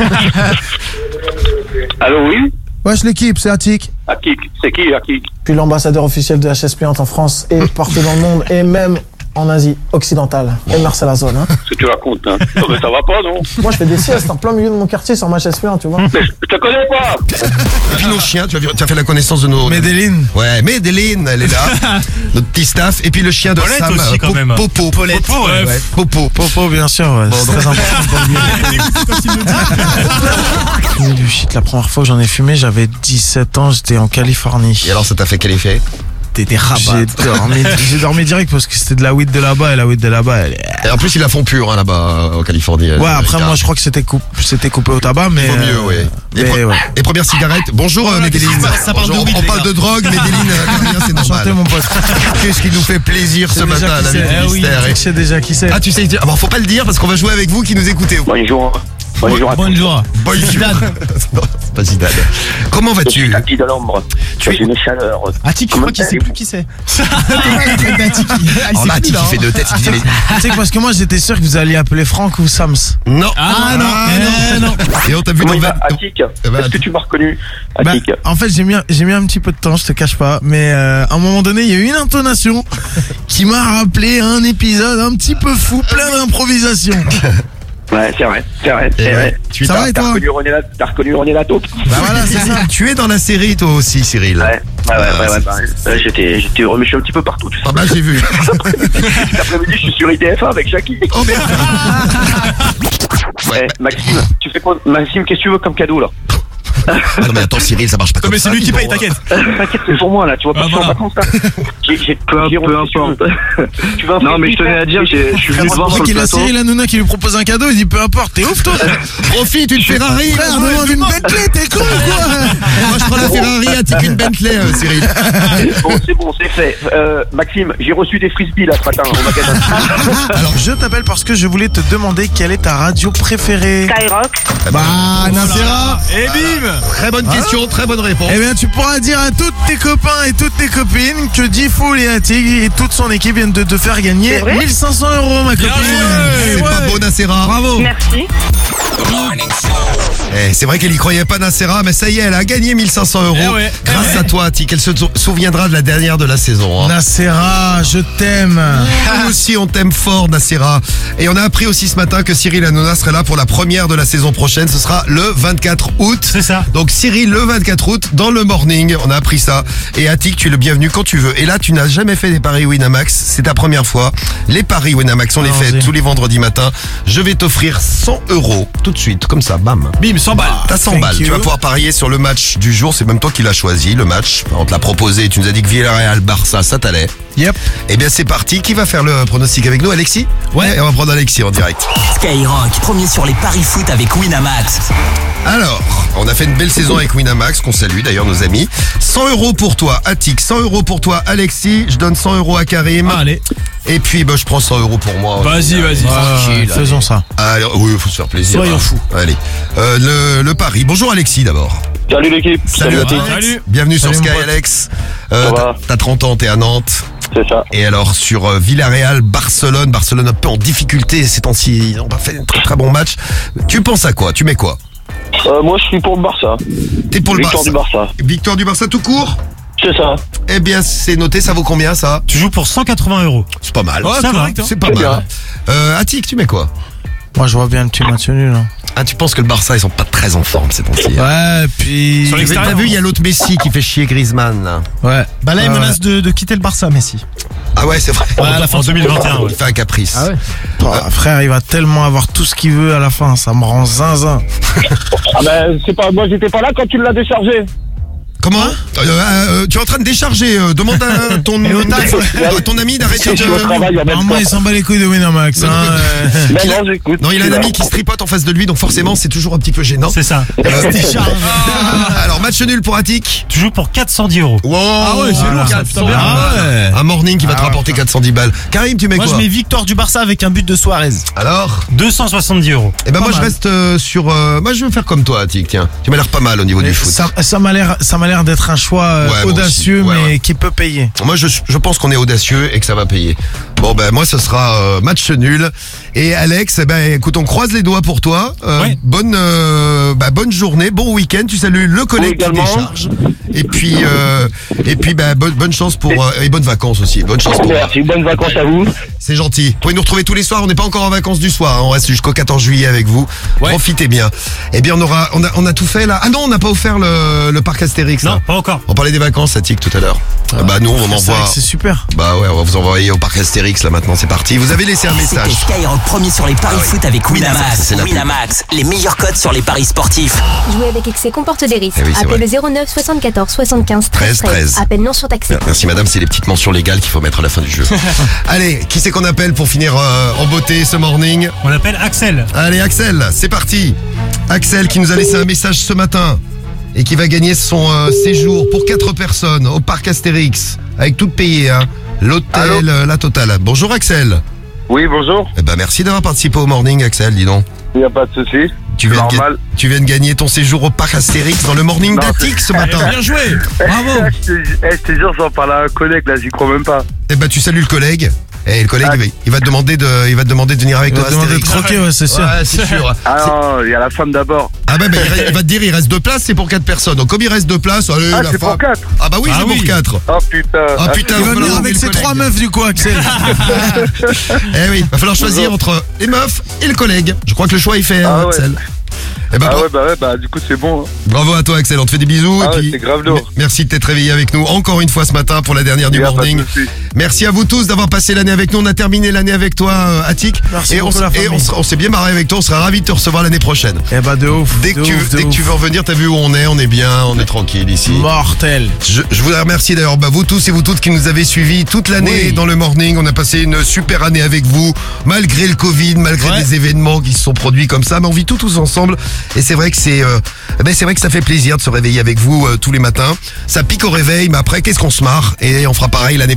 Allô, oui? Wesh l'équipe, c'est Attic. Akik, c'est qui Akik? Je suis l'ambassadeur officiel de HS Pliante en France et partout dans le monde et même en Asie occidentale. Et merci à la zone. Hein. Ce que tu racontes, hein. Non, mais ça va pas, non? Moi je fais des siestes en plein milieu de mon quartier sur ma HS Pliante, tu vois. Mais je te connais pas! Et puis nos chiens, tu as fait la connaissance de nos... Medellin. Ouais, Medellin, elle est là. Notre petit staff. Et puis le chien de Paulette Sam. aussi, quand même. Popo. Paulette. Popo, ouais. Popo. Popo, bien sûr, ouais. C'est très important de pas oublier. Du shit, la première fois que j'en ai fumé, j'avais 17 ans, j'étais en Californie. Et alors ça t'a fait quel effet? Des rabats. J'ai dormi direct parce que c'était de la weed de là-bas et la weed de là-bas, elle est... Et en plus ils la font pure hein, là-bas en Californie. Ouais, après moi je crois que c'était coupé au tabac, mais... Vaut mieux, ouais. Et première cigarette. Bonjour Medellin. ça parle Bonjour, de weed, on les parle gars. de drogue, Medellin, c'est normal. Enchanté mon pote. Qu'est-ce qui nous fait plaisir ce matin, la mystère. Je sais déjà qui c'est. Ah tu sais, alors faut pas le dire parce qu'on va jouer avec vous qui nous écoutez. Bonjour. Bonjour à tous. Bonjour. Zidane. Non, c'est pas Zidane. Comment Je vas-tu? suis Taki de l'ombre. Tu es une chaleur. Attic, je crois qu'il sait plus qui c'est. Oh là, Attic qui fait deux têtes, il dit mais... Tu sais que parce que moi j'étais sûr que vous alliez appeler Franck ou Sams. Non. Ah non. Et on t'a vu Comment dans il va, 20... Attic? Est-ce que tu m'as reconnu, Bah, Attic? en fait j'ai mis un petit peu de temps, je te cache pas, mais à un moment donné il y a eu une intonation qui m'a rappelé un épisode un petit peu fou, plein d'improvisation. Ouais, c'est vrai. Tu Ça va et T'as toi? reconnu René Lataupe? Bah voilà, c'est ça. Tu es dans la série toi aussi, Cyril. Ouais. J'étais heureux, mais je suis un petit peu partout, tu sais. Ah bah j'ai vu. Cet après-midi, je suis sur ITF1 avec Jackie. Oh merde. Ouais. Maxime, tu fais quoi? Maxime, qu'est-ce que tu veux comme cadeau, là? Ah non mais attends Cyril, ça marche pas Non, comme mais ça. c'est lui qui paye, t'inquiète. T'inquiète, c'est pour moi, là. Tu vas pas Ah, faire en voilà. vacances, là? J'ai peu importe. Tu vas Non, mais je tenais à dire, je suis venu te voir Moi sur qui le est la plateau. série Hanouna qui lui propose un cadeau, il dit peu importe, t'es ouf toi. Profite, une Ferrari. Frère, demande une Bentley, t'es con ou quoi? Moi je prends la Ferrari, Attic une Bentley, Cyril. Bon, c'est fait. Maxime, j'ai reçu des frisbees, là, ce matin, au magasin. Alors je t'appelle parce que je voulais te demander quelle est ta radio préférée. Skyrock. Bah Nafera. Et bim. Très bonne question, très bonne réponse. Eh bien, tu pourras dire à tous tes copains et toutes tes copines que Diffoul et Attic et toute son équipe viennent de te faire gagner 1500 €, ma copine. C'est pas beau, Nacera. Bravo. Merci. C'est vrai qu'elle y croyait pas, Nacera, mais ça y est, elle a gagné 1500 €. Grâce à toi, Attic. Elle se souviendra de la dernière de la saison. Hein. Nacera, je t'aime. Nous aussi, on t'aime fort, Nacera. Et on a appris aussi ce matin que Cyril Hanouna serait là pour la première de la saison prochaine. Ce sera le 24 août. C'est ça. Donc Cyril, le 24 août, dans le morning. On a appris ça. Et Attic, tu es le bienvenu quand tu veux. Et là, tu n'as jamais fait des paris Winamax. C'est ta première fois. Les paris Winamax, on les fait tous les vendredis matins. Je vais t'offrir 100 € tout de suite, comme ça, bam. Bim, 100 balles. T'as 100 balles. Tu vas pouvoir parier sur le match du jour. C'est même toi qui l'as choisi, le match. On te l'a proposé. Tu nous as dit que Villarreal-Barça, ça t'allait. Yep. Eh bien, c'est parti. Qui va faire le pronostic avec nous, Alexis? Ouais. Et on va prendre Alexis en direct. Skyrock, premier sur les paris foot avec Winamax. Alors, on a fait une belle saison avec Winamax, qu'on salue d'ailleurs nos amis. 100 € pour toi, Attic. 100 € pour toi, Alexis. Je donne 100 € à Karim. Allez. Et puis, je prends 100 € pour moi. Vas-y. Tranquille, faisons ça. Alors, oui, il faut se faire plaisir. Soyons fous. Allez. Le pari. Bonjour, Alexis, d'abord. Salut l'équipe. Salut Attic. Salut. Bienvenue sur Salut, Sky, mon pote. Alex. Ça va. T'as 30 ans, t'es à Nantes. C'est ça. Et alors sur Villarreal, Barcelone un peu en difficulté ces temps-ci, ils n'ont pas fait un très très bon match. Tu penses à quoi? Tu mets quoi? Moi, je suis pour le Barça. T'es pour le Victoire Barça. du Barça. Victoire du Barça tout court? C'est ça. Eh bien c'est noté, ça vaut combien ça? Tu joues pour 180 €. C'est pas mal. Ça va, c'est pas C'est mal. Attic, tu mets quoi? Moi, je vois bien le petit match nul. Hein. Ah, tu penses que le Barça ils sont pas très en forme ces temps-ci? Ouais, puis... Sur l'extérieur. T'as vu, il y a l'autre Messi qui fait chier Griezmann là. Ouais. Bah là, il menace de quitter le Barça, Messi. Ah ouais, c'est vrai. Ouais, à la fin En 2021, ouais. Il fait un caprice. Ah ouais. Frère, il va tellement avoir tout ce qu'il veut à la fin, ça me rend zinzin. Ah ben, c'est pas, moi, j'étais pas là quand tu l'as déchargé. Comment? Tu es en train de décharger. Demande à ton ami d'arrêter Je suis au travail en même Normalement, temps. il s'en bat les couilles de Winamax. Hein. Non, j'écoute. Non, il a un ami qui se tripote en face de lui, donc forcément c'est toujours un petit peu gênant. C'est ça. Alors match nul pour Attic. Tu joues pour 410 €. Wow. Ah ouais, c'est lourd ça, putain bien. Un morning qui va te rapporter 410 balles. Karim, tu mets Moi, quoi? je mets victoire du Barça avec un but de Suarez. Alors 270 €. Eh ben moi Pas je mal. reste sur. Moi je vais faire comme toi, Attic. Tiens, tu m'as l'air pas mal au niveau du foot. Ça m'a l'air d'être un choix Ouais, moi audacieux, aussi. Ouais, mais ouais. qui peut payer. Moi je pense qu'on est audacieux et que ça va payer. Bon ben moi ce sera match nul. Et Alex, eh ben écoute, on croise les doigts pour toi. Ouais. Bonne journée, bon week-end. Tu salues le collègue qui également. décharge. Et puis bonne chance pour et bonnes vacances aussi. Bonne chance pour. Merci, bonnes vacances à vous. C'est gentil. Vous pouvez nous retrouver tous les soirs. On n'est pas encore en vacances du soir. Hein. On reste jusqu'au 14 juillet avec vous. Ouais. Profitez bien. Eh bien, on a tout fait là. Ah non, on n'a pas offert le parc Astérix. Non, là. pas encore. On parlait des vacances, Attic, tout à l'heure. Bah nous, on C'est vrai envoie. que c'est super. Bah ouais, on va vous envoyer au parc Astérix là maintenant. C'est parti. Vous avez laissé un message. C'était Skyrock, premier sur les paris foot avec Winamax. c'est la pub. Winamax, les meilleurs codes sur les paris sportifs. Jouer avec excès comporte des risques. Eh oui, c'est Appelez le 09 74 75 13 13. Appel non surtaxé. Merci madame, c'est les petites mentions légales qu'il faut mettre à la fin du jeu. Allez, qui c'est qu'on appelle pour finir en beauté ce morning? On appelle Axel. Allez Axel, c'est parti. Axel qui nous a laissé un message ce matin et qui va gagner son séjour pour 4 personnes au parc Astérix avec tout payé, hein. L'hôtel, la totale. Bonjour Axel. Oui, bonjour. Eh ben merci d'avoir participé au morning Axel, dis donc. Il n'y a pas de souci. Tu viens, Normal. tu viens de gagner ton séjour au parc Astérix dans le morning Non, d'Attic ce matin. Bien joué. Bravo. Je te jure, j'en parle à un collègue, là, j'y crois même pas. Eh ben tu salues le collègue. Et le collègue, il va te demander de venir avec Il toi va à demander de Astérix. croquer, ouais, c'est sûr. Ouais, c'est sûr. Ah non, il y a la femme d'abord. Ah bah, il va te dire il reste 2 places, c'est pour 4 personnes. Donc comme il reste 2 places, allez Ah, la c'est pour femme. 4. Ah bah oui, c'est pour 4. Oh putain. Ah putain, Il va falloir venir trouver avec le ses collègue. 3 meufs du coup, Axel. Eh oui, va falloir choisir entre les meufs et le collègue. Je crois que le choix est fait, Ah ouais. Axel. Eh ben, bah du coup c'est bon. Hein. bravo à toi Axel, on te fait des bisous. Ah et ouais, puis, c'est grave lourd. Merci de t'être réveillé avec nous encore une fois ce matin pour la dernière du Y a pas de morning. souci. Merci à vous tous d'avoir passé l'année avec nous. On a terminé l'année avec toi, Attic. Merci et beaucoup, la famille. on s'est bien marré avec toi. On sera ravis de te recevoir l'année prochaine. Eh bah de ouf. Dès que tu veux revenir, t'as vu où on est bien, on est tranquille ici. Mortel. Je voudrais remercier d'ailleurs vous tous et vous toutes qui nous avez suivis toute l'année Oui. dans le morning. On a passé une super année avec vous, malgré le Covid, malgré des événements qui se sont produits comme ça. Mais on vit tout tous ensemble. Et c'est vrai que c'est vrai que ça fait plaisir de se réveiller avec vous tous les matins. Ça pique au réveil, mais après qu'est-ce qu'on se marre? Et on fera pareil l'année prochaine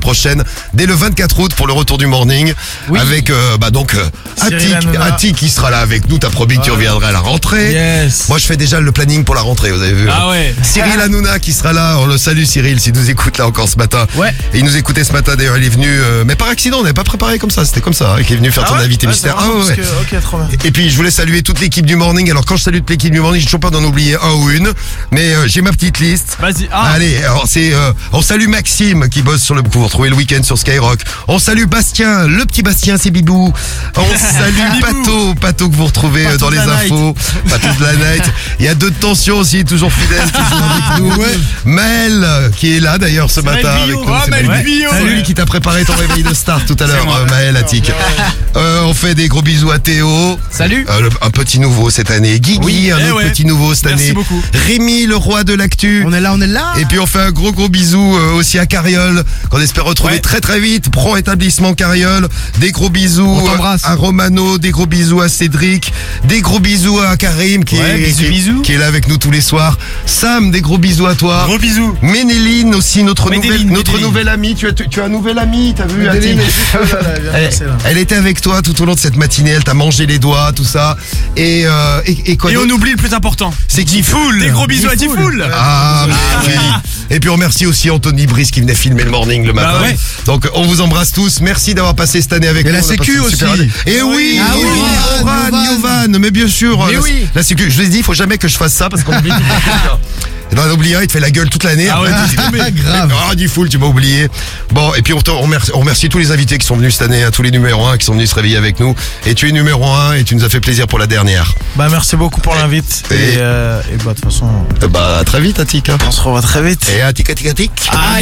dès le 24 août pour le retour du morning. Oui. Avec Cyril Hanouna. Attic qui sera là avec nous. T'as promis que tu reviendrais à la rentrée. Yes. Moi je fais déjà le planning pour la rentrée, vous avez vu. Ah ouais. Cyril Hanouna qui sera là. On le salue Cyril s'il nous écoute là encore ce matin. Ouais. Et il nous écoutait ce matin d'ailleurs. Il est venu, mais par accident. On n'avait pas préparé comme ça. C'était comme ça. Qui est venu faire ton invité mystère. Ah ouais. Ok, trop bien. Et puis je voulais saluer toute l'équipe du morning. Alors quand je salue toute l'équipe du morning, j'ai toujours peur d'en oublier un ou une. Mais j'ai ma petite liste. Vas-y. Allez, alors on salue Maxime qui bosse que vous retrouvez le week-end sur Skyrock. On salue Bastien, le petit Bastien, c'est Bibou. On salue Pato que vous retrouvez Pato dans de les la infos. Pato de la night. Il y a deux de tension aussi, toujours fidèle, toujours avec nous. Maël qui est là d'ailleurs ce matin avec nous. C'est lui qui t'a préparé ton réveil de star tout à l'heure, Maël Attic. On fait des gros bisous à Théo. Salut. Un petit nouveau cette année. Guigui, un autre petit nouveau cette année. Merci beaucoup. Rémi, le roi de l'actu. On est là. Et puis on fait un gros bisou aussi à Carriole, qu'on espère retrouver très très vite. Pro établissement Carriole. Des gros bisous à Romano, des gros bisous à Cédric, des gros bisous à Karim qui est là avec nous tous les soirs. Sam, des gros bisous à toi. Gros bisous. Ménéline aussi, notre nouvelle amie. Tu as un nouvel ami, t'as vu? Elle était avec toi tout au long de cette matinée. Elle t'a mangé les doigts, tout ça. Et quoi? Et on oublie le plus important. C'est Tifoul. Des gros bisous à Tifoul. Ah oui. Et puis on remercie aussi Anthony Brice qui venait filmer le morning le matin. Donc on vous embrasse tous. Merci d'avoir passé cette année avec nous. Et la Sécu aussi. Et oui, Yovan, mais bien sûr. La Sécu, je l'ai dit, il faut jamais que je fasse ça parce qu'on oublie. Dans l'oublié, il te fait la gueule toute l'année. Ah ouais, grave. Ah, du full, tu m'as oublié. Bon, et puis on remercie tous les invités qui sont venus cette année, tous les numéros 1 qui sont venus se réveiller avec nous. Et tu es numéro 1 et tu nous as fait plaisir pour la dernière. Merci beaucoup pour l'invite. Et de toute façon. À très vite, Attic. On se revoit très vite. Et Attic. Aïe.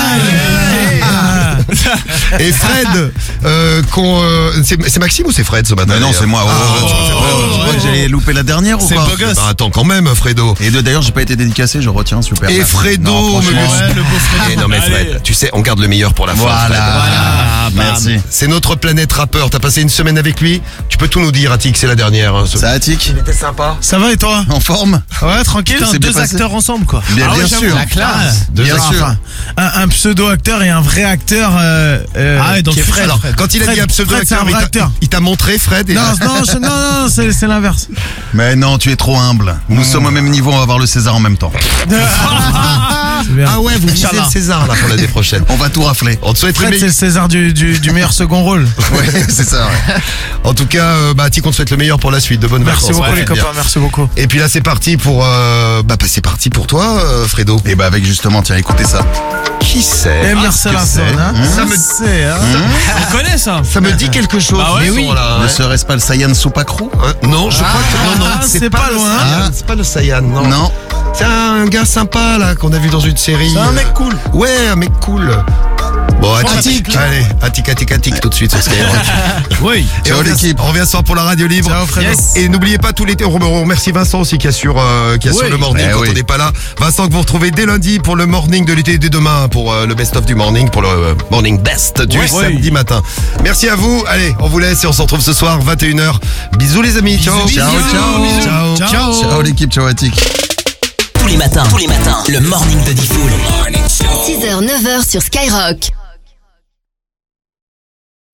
Et Fred, c'est Maxime ou c'est Fred ce matin? Non, c'est moi. Tu crois que j'allais louper la dernière ou pas? C'est attends quand même, Fredo. Et d'ailleurs, j'ai pas été dédicacé, je retiens, super. Et Fredo, non mais Fred, tu sais, on garde le meilleur pour la fin. Voilà, merci. C'est notre planète rappeur. T'as passé une semaine avec lui. Tu peux tout nous dire, Attic, c'est la dernière. Ça, Attic? Il était sympa. Ça va et toi? En forme? Ouais, tranquille. Deux acteurs ensemble, quoi. Bien sûr. La classe. Bien sûr. Un pseudo-acteur et un vrai acteur. Donc qui est Fred. Alors, quand il a dit un pseudo-acteur, il t'a montré Fred. Non, c'est l'inverse. Mais non, tu es trop humble. Nous sommes au même niveau, on va voir le César en même temps. Ah ouais, vous visez le César là pour l'année prochaine. On va tout rafler. On te souhaite Fred, c'est le César du meilleur second rôle. Ouais, c'est ça. Ouais. En tout cas, Attic, on te souhaite le meilleur pour la suite. De bonnes vacances. Merci beaucoup les copains, merci beaucoup. Et puis là, c'est parti pour c'est parti pour toi, Fredo. Et avec justement, tiens, écoutez ça. Qui c'est? Marcel Anson, Ça me On connaît ça. Ça me dit quelque chose. Bah ouais, oui. Ne serait-ce pas le Saiyan Soupacrou? Non, je crois que non, c'est pas loin. C'est pas le Saiyan, non. Non. C'est un gars sympa là qu'on a vu dans une série. C'est un mec cool. Ouais, un mec cool. Bon, Attic. Allez, Attic tout de suite sur Skyrock. Oui. Et on revient ce soir pour la radio libre. Ciao, Fredo. Yes. Et n'oubliez pas tous les on remercie Vincent aussi qui assure le morning quand on n'est pas là. Vincent que vous retrouvez dès lundi pour le morning de l'été, dès demain pour le best of du morning, pour le morning best du samedi matin. Merci à vous. Allez, on vous laisse et on se retrouve ce soir 21h. Bisous les amis. Ciao. Ciao l'équipe, ciao Attic. Tous les matins, le morning de Diffoul. 6h, 9h sur Skyrock.